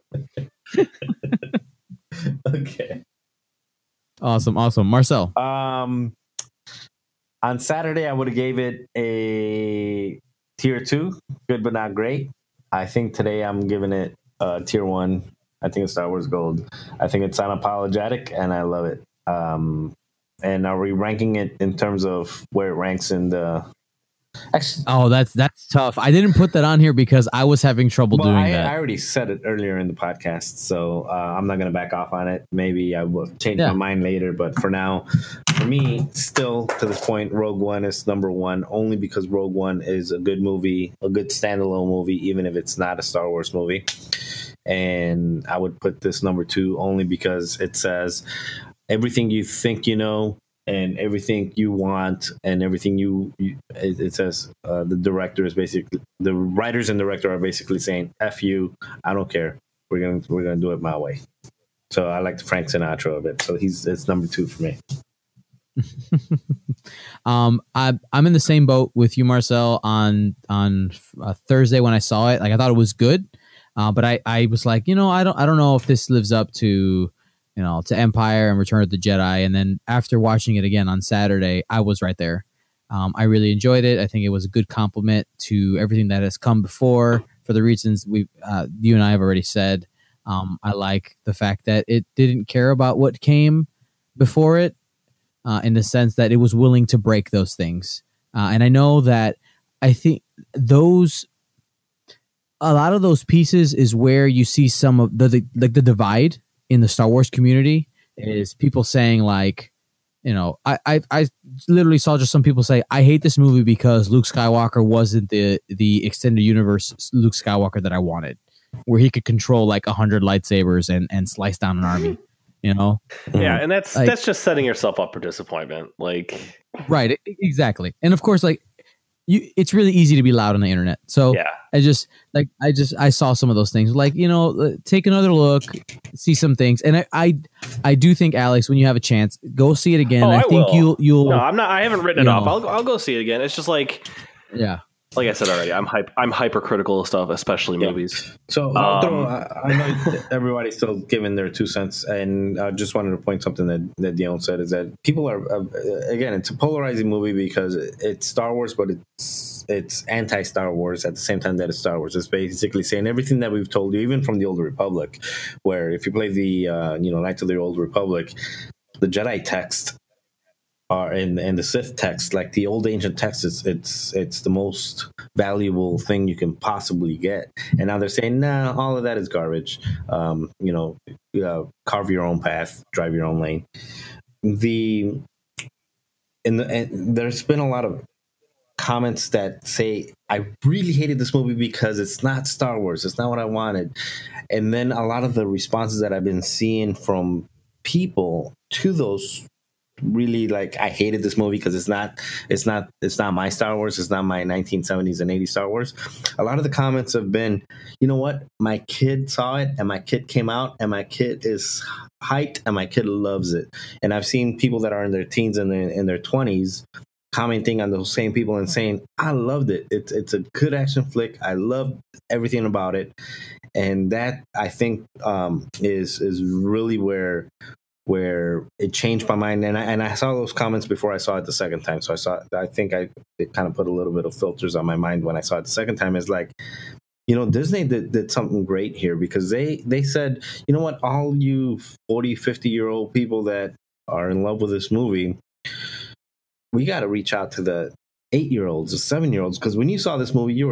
Okay. Awesome. Marcel. On Saturday, I would have gave it a tier 2, good but not great. I think today I'm giving it tier 1. I think it's Star Wars Gold. I think it's unapologetic, and I love it. And are we ranking it in terms of where it ranks in the? Actually, that's tough. I didn't put that on here because I was having trouble doing that. I already said it earlier in the podcast, so I'm not going to back off on it. Maybe I will change my mind later, but for now, for me, still to this point, Rogue One is number 1, only because Rogue One is a good movie, a good standalone movie, even if it's not a Star Wars movie. And I would put this number 2 only because it says everything you think you know and everything you want and everything it says the director is basically, the writers and director are basically saying, F you, I don't care. We're gonna do it my way. So I like the Frank Sinatra of it. So it's number 2 for me. I'm in the same boat with you, Marcel. On Thursday when I saw it, like I thought it was good. But I was like, I don't know if this lives up to, to Empire and Return of the Jedi. And then after watching it again on Saturday, I was right there. I really enjoyed it. I think it was a good compliment to everything that has come before for the reasons you and I have already said. I like the fact that it didn't care about what came before it, in the sense that it was willing to break those things. And I know that I think a lot of those pieces is where you see some of the divide in the Star Wars community is people saying like, I literally saw just some people say, I hate this movie because Luke Skywalker wasn't the extended universe Luke Skywalker that I wanted, where he could control like 100 lightsabers and slice down an army, Yeah. And that's just setting yourself up for disappointment. Like, right. Exactly. And of course, like, it's really easy to be loud on the internet. So yeah. I saw some of those things, like, take another look, see some things. And I do think, Alex, when you have a chance, go see it again. I think will. you'll, no, I'm not, I haven't written it off. I'll go see it again. It's just like, yeah. Like I said already, I'm hypercritical of stuff, especially movies. So I know everybody's still giving their 2 cents, and I just wanted to point something that Dion said is that people are again, it's a polarizing movie because it's Star Wars, but it's anti-Star Wars at the same time that it's Star Wars. It's basically saying everything that we've told you, even from the Old Republic, where if you play the Knights of the Old Republic, the Jedi text and the Sith text, like the old ancient text, it's the most valuable thing you can possibly get. And now they're saying, nah, all of that is garbage. Carve your own path, drive your own lane. And there's been a lot of comments that say, I really hated this movie because it's not Star Wars. It's not what I wanted. And then a lot of the responses that I've been seeing from people to those really, like, I hated this movie because it's not my Star Wars. It's not my 1970s and 80s Star Wars. A lot of the comments have been, you know what? My kid saw it and my kid came out and my kid is hyped and my kid loves it. And I've seen people that are in their teens and in their 20s commenting on those same people and saying, I loved it. It's a good action flick. I loved everything about it. And that, I think, is really where it changed my mind. And I saw those comments before I saw it the second time. So I think it kind of put a little bit of filters on my mind when I saw it the second time. It's like, Disney did something great here, because they said, you know what, all you 40, 50-year-old people that are in love with this movie, we got to reach out to the 8-year-olds, the 7-year-olds, because when you saw this movie, you were like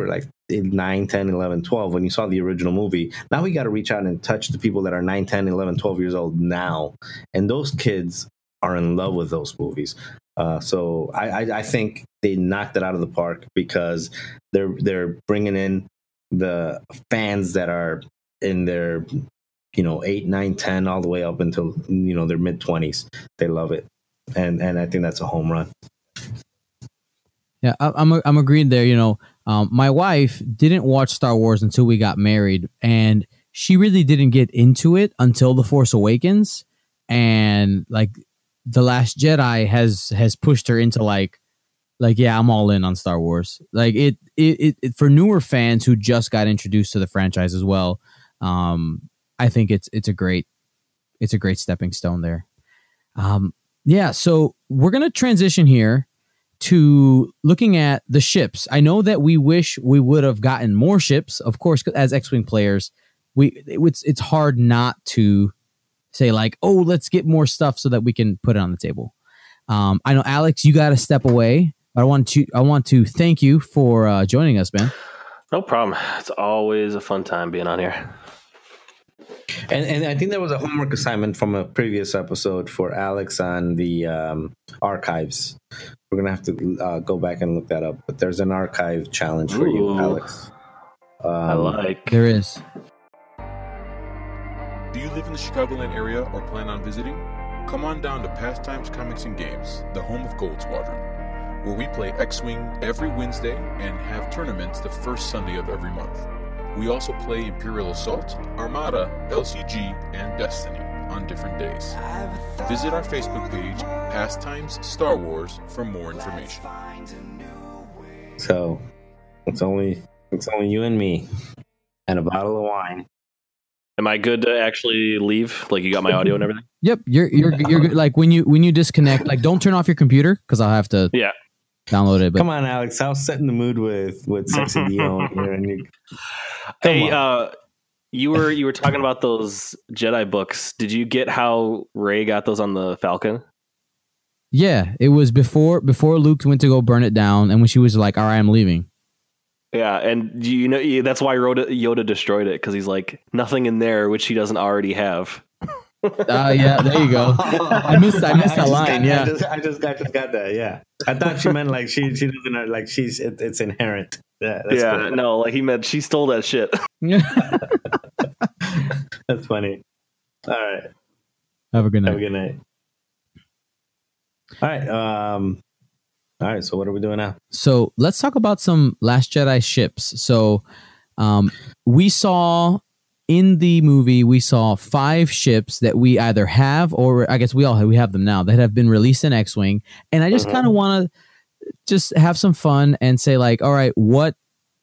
9, 10, 11, 12 when you saw the original movie. Now we got to reach out and touch the people that are 9, 10, 11, 12 years old now. And those kids are in love with those movies. So I think they knocked it out of the park because they're bringing in the fans that are in their 8, 9, 10 all the way up until their mid-20s. They love it. And I think that's a home run. Yeah, I'm agreed there. My wife didn't watch Star Wars until we got married, and she really didn't get into it until The Force Awakens, and like The Last Jedi has pushed her into like yeah, I'm all in on Star Wars. Like it for newer fans who just got introduced to the franchise as well. I think it's a great stepping stone there. Yeah, so we're gonna transition here to looking at the ships. I know that we wish we would have gotten more ships. Of course, as X-Wing players, it's hard not to say like, oh, let's get more stuff so that we can put it on the table. I know, Alex, you got to step away. But I want to thank you for joining us, man. No problem. It's always a fun time being on here. And I think there was a homework assignment from a previous episode for Alex on the archives. We're going to have to go back and look that up. But there's an archive challenge for you, Alex. I like. There is. Do you live in the Chicagoland area or plan on visiting? Come on down to Pastimes Comics and Games, the home of Gold Squadron, where we play X-Wing every Wednesday and have tournaments the first Sunday of every month. We also play Imperial Assault, Armada, LCG, and Destiny on different days. Visit our Facebook page, Pastimes Star Wars, for more information. So it's only you and me and a bottle of wine. Am I good to actually leave? Like, you got my audio and everything? Yep, you're good. Like when you disconnect, like don't turn off your computer because I'll have to download it. But come on, Alex, I was setting the mood with Sexy Dion here, and you were talking about those Jedi books. Did you get how Rey got those on the Falcon? Yeah, it was before Luke went to go burn it down, and when she was like, "All right, I'm leaving." Yeah, and that's why Yoda destroyed it, because he's like, nothing in there which he doesn't already have. Yeah, there you go. I missed that line. I just got that. Yeah, I thought she meant like she doesn't like it's inherent. Yeah, cool. No, like he meant she stole that shit. That's funny. All right, have a good night. Have a good night. All right. All right, so what are we doing now? So let's talk about some Last Jedi ships. So we saw in the movie, we saw 5 ships that we either have, or I guess we have them now, that have been released in X-Wing. And I just kind of want to just have some fun and say like, all right, what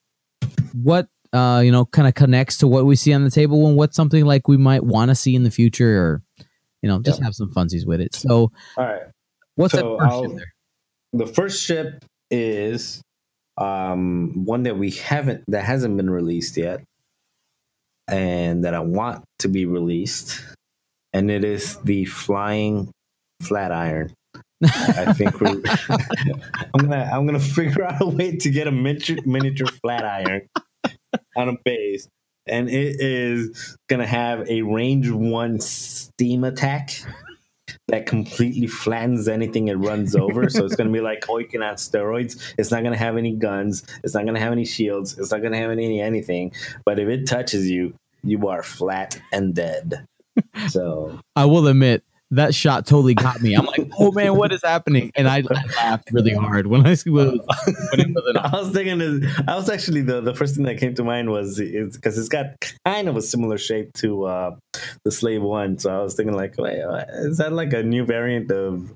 kind of connects to what we see on the table, and what's something like we might want to see in the future, or just have some funsies with it. So all right, what's that first ship there? The first ship is one that hasn't been released yet, and that I want to be released, and it is the Flying Flatiron. I think I'm gonna figure out a way to get a miniature Flatiron on a base, and it is gonna have a range 1 steam attack that completely flattens anything it runs over. So it's going to be like Oiken on steroids. It's not going to have any guns. It's not going to have any shields. It's not going to have anything. But if it touches you, you are flat and dead. So I will admit that shot totally got me. I'm like, oh man, what is happening? And I laughed really hard when I see what it was. I was thinking, I was actually the first thing that came to mind was because it's got kind of a similar shape to the Slave One. So I was thinking like, wait, is that like a new variant of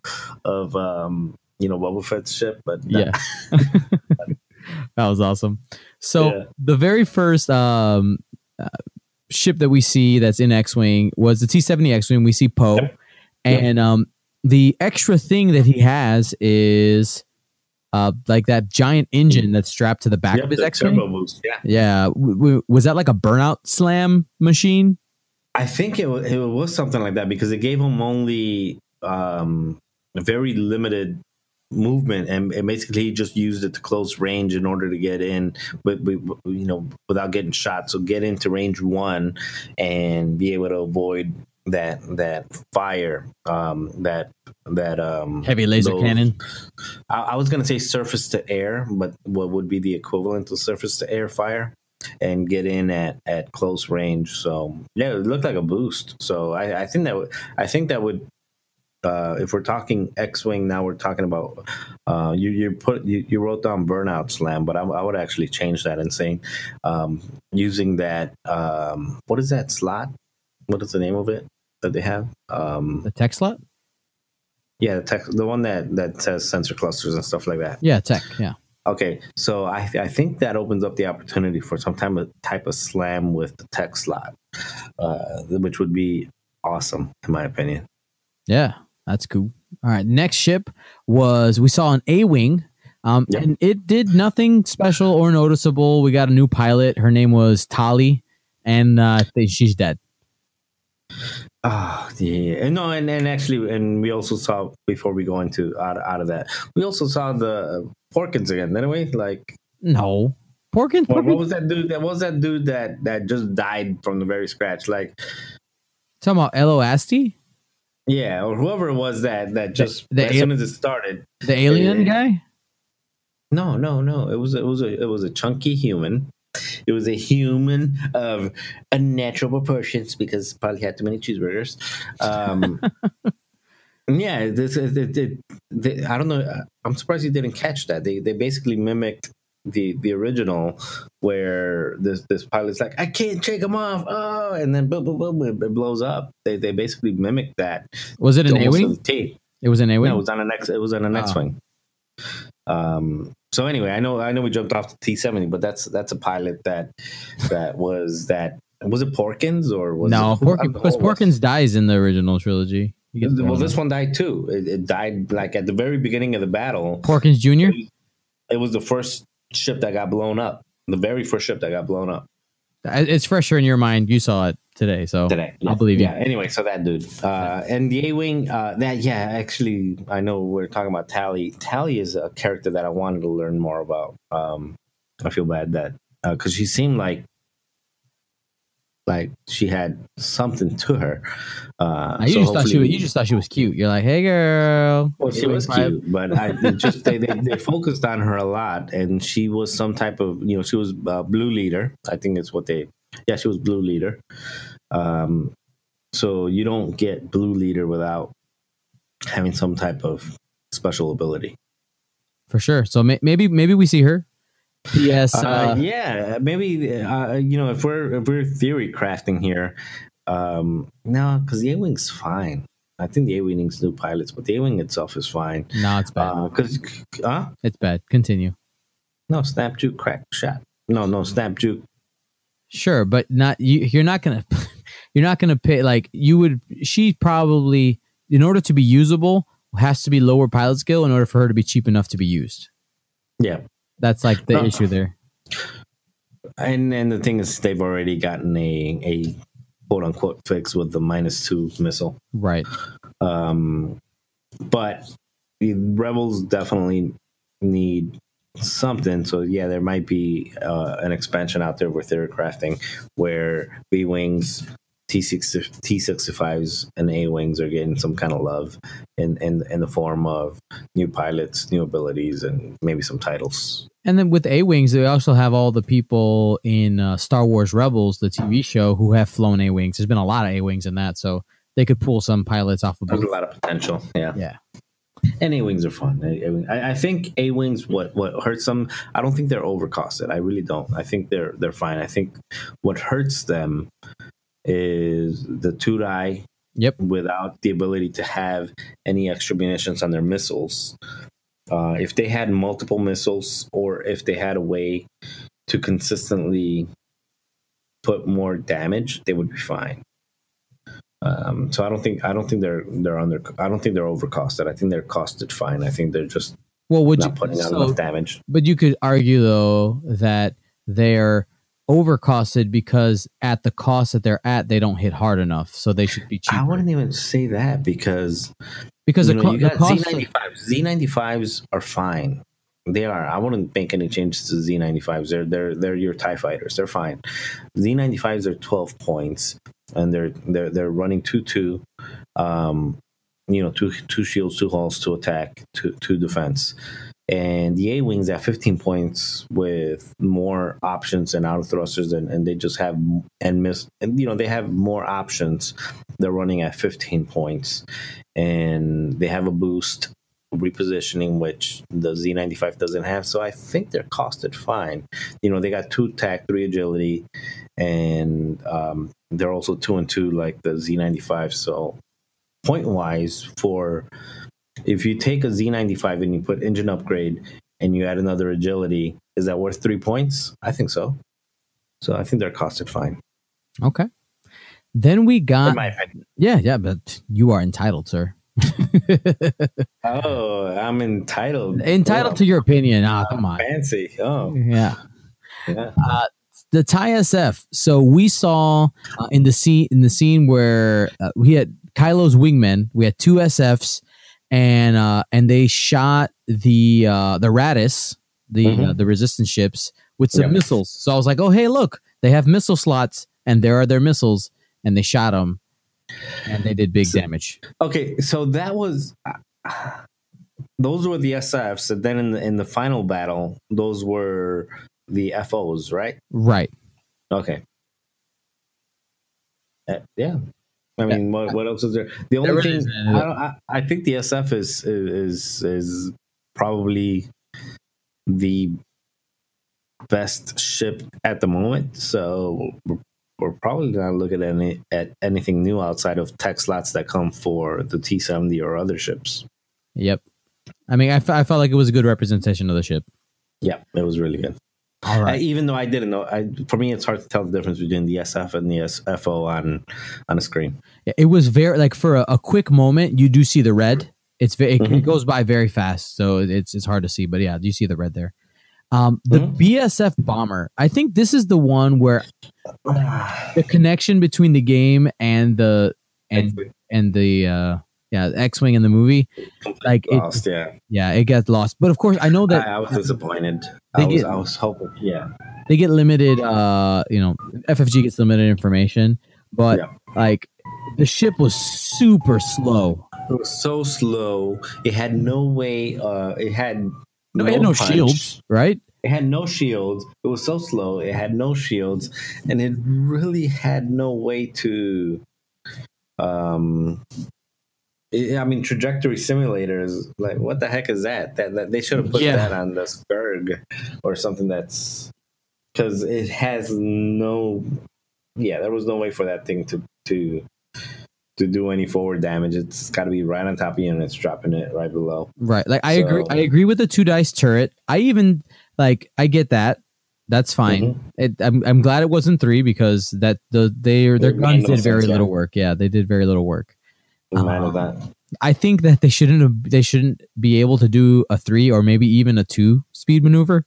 Boba Fett's ship? But no. Yeah, that was awesome. So the very first ship that we see that's in X-Wing was the T-70 X-Wing. We see Poe. Yep. And the extra thing that he has is like that giant engine that's strapped to the back of his X-Wing. Turbo boost, yeah. Was that like a burnout slam machine? I think it was something like that, because it gave him only very limited movement, and basically he just used it to close range in order to get in, but without getting shot. So get into range 1 and be able to avoid that fire, that Heavy laser cannon. I was gonna say surface to air, but what would be the equivalent to surface to air fire, and get in at close range. So yeah, it looked like a boost. So I think that would. If we're talking X-wing, now we're talking about you wrote down burnout slam, but I would actually change that and saying using that what is that slot? What is the name of it that they have? The tech slot? Yeah, the one that says sensor clusters and stuff like that. Yeah, tech. Yeah. Okay, so I think that opens up the opportunity for some type of slam with the tech slot, which would be awesome in my opinion. Yeah. That's cool. All right. Next ship we saw an A-wing, and it did nothing special or noticeable. We got a new pilot. Her name was Tali, and she's dead. Oh, yeah. No, and actually, and we also saw, before we go into out of that, we also saw the Porkins again, didn't we? Like, no. Porkins? What was that dude? That was that dude that just died from the very scratch. Like, talking about Elo Asti? Yeah, or whoever it was that just as soon as it started, the alien guy. No. It was a chunky human. It was a human of unnatural proportions because probably had too many cheeseburgers. Yeah, I don't know. I'm surprised you didn't catch that. They basically mimicked the original, where this pilot's like, I can't take him off, and then boom, boom, boom, it blows up. They basically mimicked that. Was it an A-wing? It was an A-wing. No, it was on an X-wing. So anyway, I know we jumped off the T-70, but that's a pilot that was it Porkins or was no Porkins? Because Porkins dies in the original trilogy. Well, this one died too. It died like at the very beginning of the battle. Porkins Jr. It was the first ship that got blown up. The very first ship that got blown up. It's fresher in your mind. You saw it today, so I'll believe you. Yeah. Anyway, so that dude and the A-wing. Actually, I know we're talking about Tali. Tali is a character that I wanted to learn more about. I feel bad that because she seemed like she had something to her. You just thought she was cute. You're like, hey girl. Well, she was cute, but they focused on her a lot, and she was some type of she was blue leader. I think it's what she was blue leader. So you don't get blue leader without having some type of special ability. For sure. So maybe we see her. Yes. Maybe if we're theory crafting here, no, because the A-wing's fine. I think the A-wing needs new pilots, but the A-wing itself is fine. No, it's bad. It's bad. Continue. No, snap juke, crack shot. No, snap juke. Sure, but you're not gonna pay like you would. She probably, in order to be usable, has to be lower pilot skill in order for her to be cheap enough to be used. Yeah. That's like the issue there. And the thing is, they've already gotten a quote unquote fix with the -2 missile. Right. But the Rebels definitely need something. So yeah, there might be an expansion out there with their crafting where B-wings, T-65s, and A-wings are getting some kind of love in the form of new pilots, new abilities, and maybe some titles. And then with A-wings, they also have all the people in Star Wars Rebels, the TV show, who have flown A-wings. There's been a lot of A-wings in that, so they could pull some pilots off of There's a lot of potential. Yeah. And A-wings are fun. I think A-wings, what hurts them, I don't think they're overcosted. I really don't. I think they're fine. I think what hurts them is the Tudai, without the ability to have any extra munitions on their missiles. If they had multiple missiles, or if they had a way to consistently put more damage, they would be fine. So I don't think they're overcosted. I think they're costed fine. I think they're just not putting out enough damage. But you could argue though that they're overcosted because at the cost that they're at, they don't hit hard enough, so they should be cheaper. I wouldn't even say that, because because You know, you the got cost. Z95s. Z95s are fine. They are. I wouldn't make any changes to Z95s. They're your TIE fighters. They're fine. Z95s are 12 points, and they're running 2-2. You know, two shields, 2 hulls, 2 attack, 2 defense. And the A-Wings at 15 points with more options and auto thrusters, and they just have you know, they have more options. They're running at 15 points, and they have a boost repositioning, which the Z95 doesn't have. So I think they're costed fine. You know, they got 2 attack, 3 agility, and they're also 2 and 2 like the Z95. So point wise, for if you take a Z95 and you put engine upgrade and you add another agility, is that worth 3 points? I think so. So I think they're costed fine. Okay. Then we got. In my opinion. Yeah, but you are entitled, sir. Oh, I'm entitled. Entitled to your opinion. Come on. Fancy. Oh, Yeah. yeah. The TIE SF. So we saw in the scene where we had Kylo's wingmen. We had 2 SFs, and they shot the Raddus, the resistance ships, with some missiles. So I was like, oh hey, look, they have missile slots, and there are their missiles, and they shot them, and they did big damage. Okay, so that was those were the SFs, and then in the final battle, those were the FOs, right? Right. Okay. Yeah. I mean, what else is there? The only thing I think the SF is probably the best ship at the moment. So we're probably not looking at anything new outside of tech slots that come for the T-70 or other ships. Yep. I mean, I felt like it was a good representation of the ship. Yeah, it was really good. All right. Even though I didn't know, for me, it's hard to tell the difference between the SF and the FO on a screen. It was very, like, for a quick moment, you do see the red. It goes by very fast, so it's hard to see. But yeah, you see the red there. The BSF bomber. I think this is the one where the connection between the game and the X-wing in the movie, like lost, it gets lost. But of course, I know that I was disappointed. I was hoping, they get limited. FFG gets limited information, but like the ship was super slow. It was so slow. It had no way. It had no punch. shields, right? It had no shields. It was so slow. It had no shields, and it really had no way to. Trajectory simulators. Like, what the heck is that? That they should have put that on the Spurg or something. That's because it has no. Yeah, there was no way for that thing to do any forward damage. It's got to be right on top of you, and it's dropping it right below. Right. Like I agree with the 2 dice turret. I even I get that. That's fine. I'm glad it wasn't 3 because their guns did very little work. Yeah, they did very little work. That. I think that they shouldn't be able to do a 3 or maybe even a 2 speed maneuver.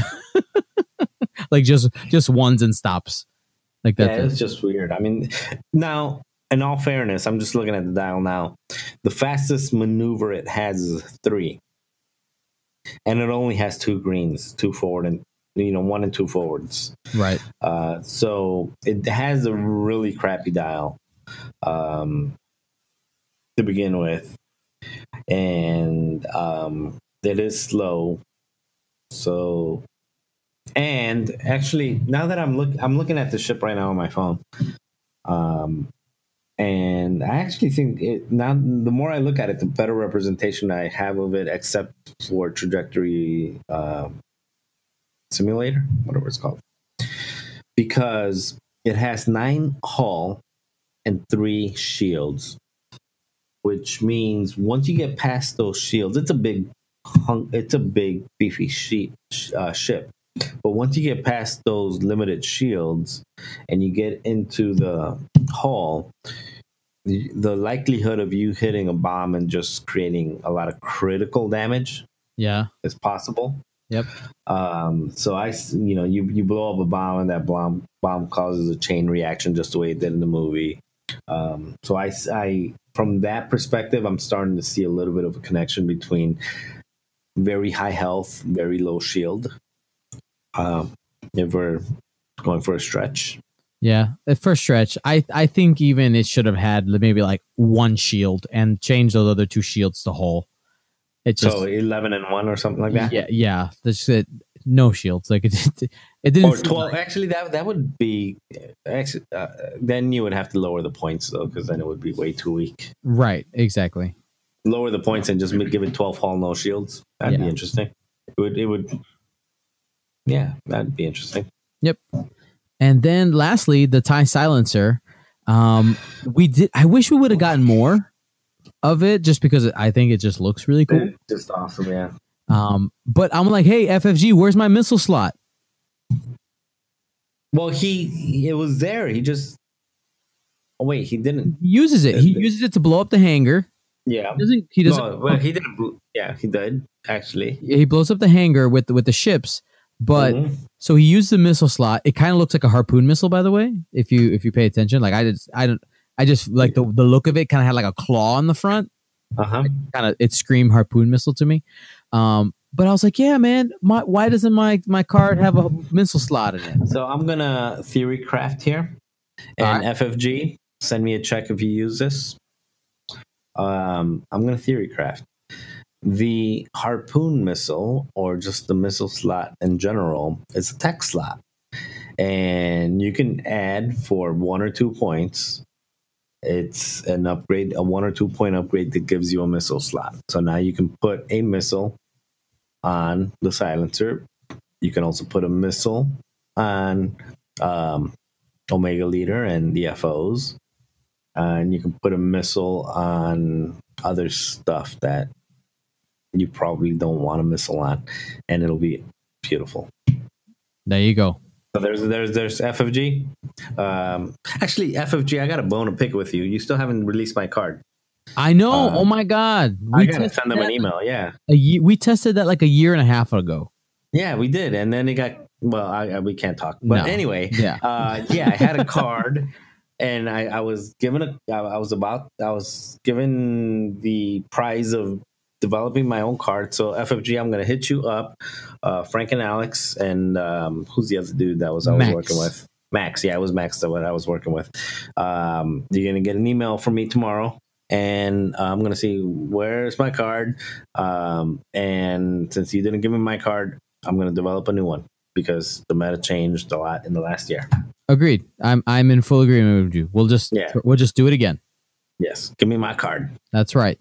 Like just ones and stops. Like that. Yeah, it's just weird. I mean, now, in all fairness, I'm just looking at the dial now. The fastest maneuver it has is 3. And it only has 2 greens, 2 forward and 1 and 2 forwards. Right. So it has a really crappy dial. To begin with, and it is slow. So, and actually, now that I'm looking at the ship right now on my phone, and I actually think now the more I look at it, the better representation I have of it, except for trajectory simulator, whatever it's called, because it has 9 hull and 3 shields. Which means once you get past those shields, it's a big beefy ship. But once you get past those limited shields and you get into the hull, the likelihood of you hitting a bomb and just creating a lot of critical damage, is possible. Yep. So you blow up a bomb and that bomb causes a chain reaction just the way it did in the movie. So I from that perspective, I'm starting to see a little bit of a connection between very high health, very low shield. If we're going for a stretch. Yeah, at first stretch, I think even it should have had maybe like one shield and change those other 2 shields to whole. It just, So 11 and 1 or something like that. yeah. That's it. No shields. Like it didn't. Or 12. Actually, that would be. Actually, then you would have to lower the points though, because then it would be way too weak. Right. Exactly. Lower the points and just give it 12 hull, no shields. That'd be interesting. It would. Yeah, that'd be interesting. Yep. And then lastly, the TIE silencer. I wish we would have gotten more of it, just because I think it just looks really cool. Just awesome, yeah. But I'm like, hey, FFG, where's my missile slot? Well, it was there. He just. Oh wait, he didn't. He uses it. He uses it to blow up the hangar. Yeah. He doesn't. No, well, he didn't. Yeah, he did actually. He blows up the hangar with the ships. But so he used the missile slot. It kind of looks like a harpoon missile, by the way. If you pay attention, like I just like the look of it. Kind of had like a claw on the front. It screamed harpoon missile to me. But I was like, yeah, man. Why doesn't my card have a missile slot in it? So I'm gonna theory craft here, and FFG, send me a check if you use this. I'm gonna theory craft. The harpoon missile, or just the missile slot in general, is a tech slot. And you can add for 1 or 2 points. It's an upgrade, a 1 or 2 point upgrade that gives you a missile slot. So now you can put a missile on the silencer. You can also put a missile on Omega Leader and the FOs. And you can put a missile on other stuff that you probably don't want a missile on, and it'll be beautiful. There you go. So there's FFG. Actually, FFG, I got a bone to pick with you. You still haven't released my card. I know. Oh my God. I gotta send them an email. Yeah. We tested that like a year and a half ago. Yeah, we did, and then it got. Well, we can't talk. But anyway, yeah, I had a card. And I was given I was given the prize of developing my own card. So FFG, I'm going to hit you up. Frank and Alex, and who's the other dude that I was working with? Max. Yeah, it was Max that I was working with. You're going to get an email from me tomorrow, and I'm going to see where's my card. And since you didn't give me my card, I'm going to develop a new one because the meta changed a lot in the last year. Agreed. I'm in full agreement with you. We'll just do it again. Yes, give me my card. That's right.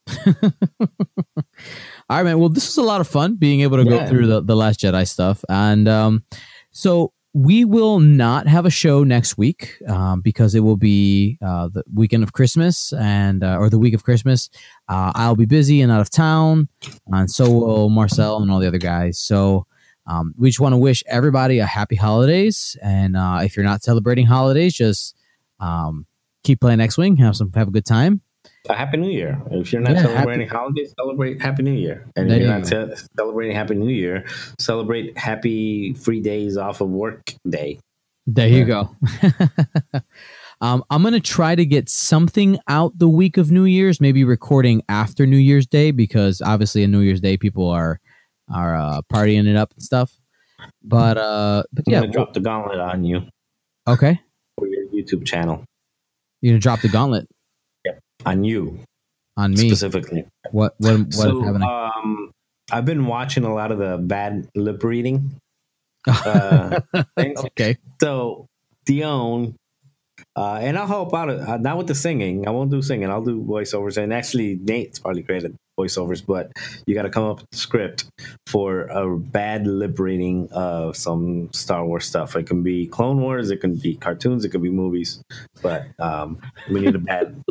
All right, man. Well, this was a lot of fun being able to go through the Last Jedi stuff, and so we will not have a show next week because it will be the weekend of Christmas or the week of Christmas. I'll be busy and out of town, and so will Marcel and all the other guys. So. We just want to wish everybody a happy holidays, and if you're not celebrating holidays, just keep playing X-Wing, have a good time. A Happy New Year. If you're not celebrating holidays, celebrate Happy New Year. And if you're not celebrating Happy New Year, celebrate Happy Free Days Off of Work Day. There you go. I'm going to try to get something out the week of New Year's, maybe recording after New Year's Day, because obviously on New Year's Day people are partying it up and stuff, but yeah, I'm gonna drop the gauntlet on you. Okay, for your YouTube channel. You're gonna drop the gauntlet? Yep, on you, on me specifically. What so, I've been watching a lot of the bad lip reading things. Okay, so Dion. And I'll help out, not with the singing. I won't do singing. I'll do voiceovers. And actually, Nate's probably great at voiceovers, but you got to come up with a script for a bad lip reading of some Star Wars stuff. It can be Clone Wars, it can be cartoons, it can be movies. But we need a bad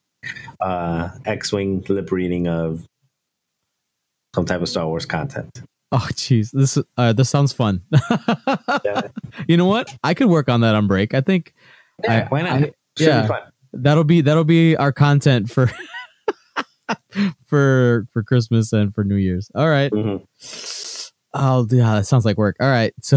X-Wing lip reading of some type of Star Wars content. Oh, jeez. This sounds fun. Yeah. You know what? I could work on that on break. I think... Yeah, why not? Should be fun. That'll be our content for for Christmas and for New Year's. All right. Mm-hmm. Oh, yeah, that sounds like work. All right, so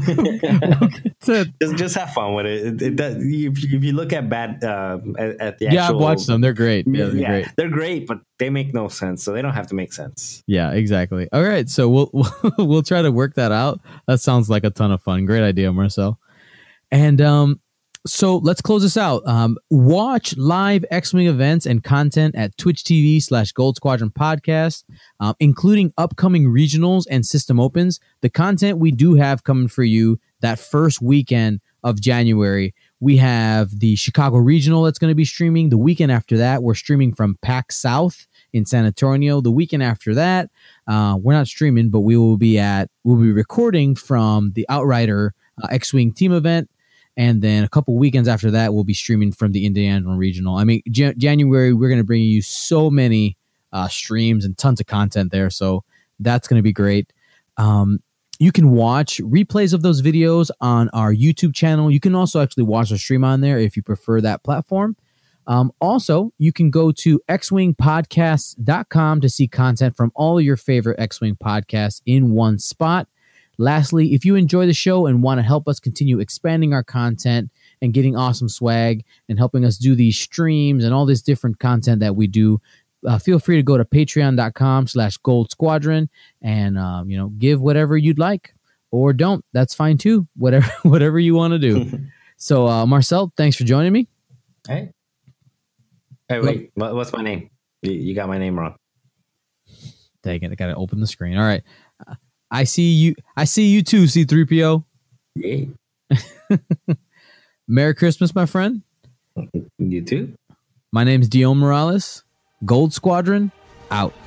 just have fun with it. If you look at bad at the yeah, actual, I've watched them. They're great. Yeah, they're great. They're great, but they make no sense, so they don't have to make sense. Yeah, exactly. All right, so we'll try to work that out. That sounds like a ton of fun. Great idea, Marcel. And so let's close this out. Watch live X-Wing events and content at Twitch TV/Gold Squadron Podcast, including upcoming regionals and system opens. The content we do have coming for you that first weekend of January. We have the Chicago Regional that's going to be streaming. The weekend after that, we're streaming from PAX South in San Antonio. The weekend after that, we're not streaming, but we'll be recording from the Outrider X-Wing team event. And then a couple weekends after that, we'll be streaming from the Indiana Regional. I mean, January, we're going to bring you so many streams and tons of content there. So that's going to be great. You can watch replays of those videos on our YouTube channel. You can also actually watch the stream on there if you prefer that platform. Also, you can go to xwingpodcasts.com to see content from all of your favorite X-Wing podcasts in one spot. Lastly, if you enjoy the show and want to help us continue expanding our content and getting awesome swag and helping us do these streams and all this different content that we do, feel free to go to patreon.com/Gold Squadron and, give whatever you'd like, or don't. That's fine too. Whatever you want to do. So, Marcel, thanks for joining me. Hey, wait, what's my name? You got my name wrong. Dang it, I got to open the screen. All right. I see you too, C-3PO. Yeah. Merry Christmas, my friend. You too. My name's Dion Morales. Gold Squadron, out.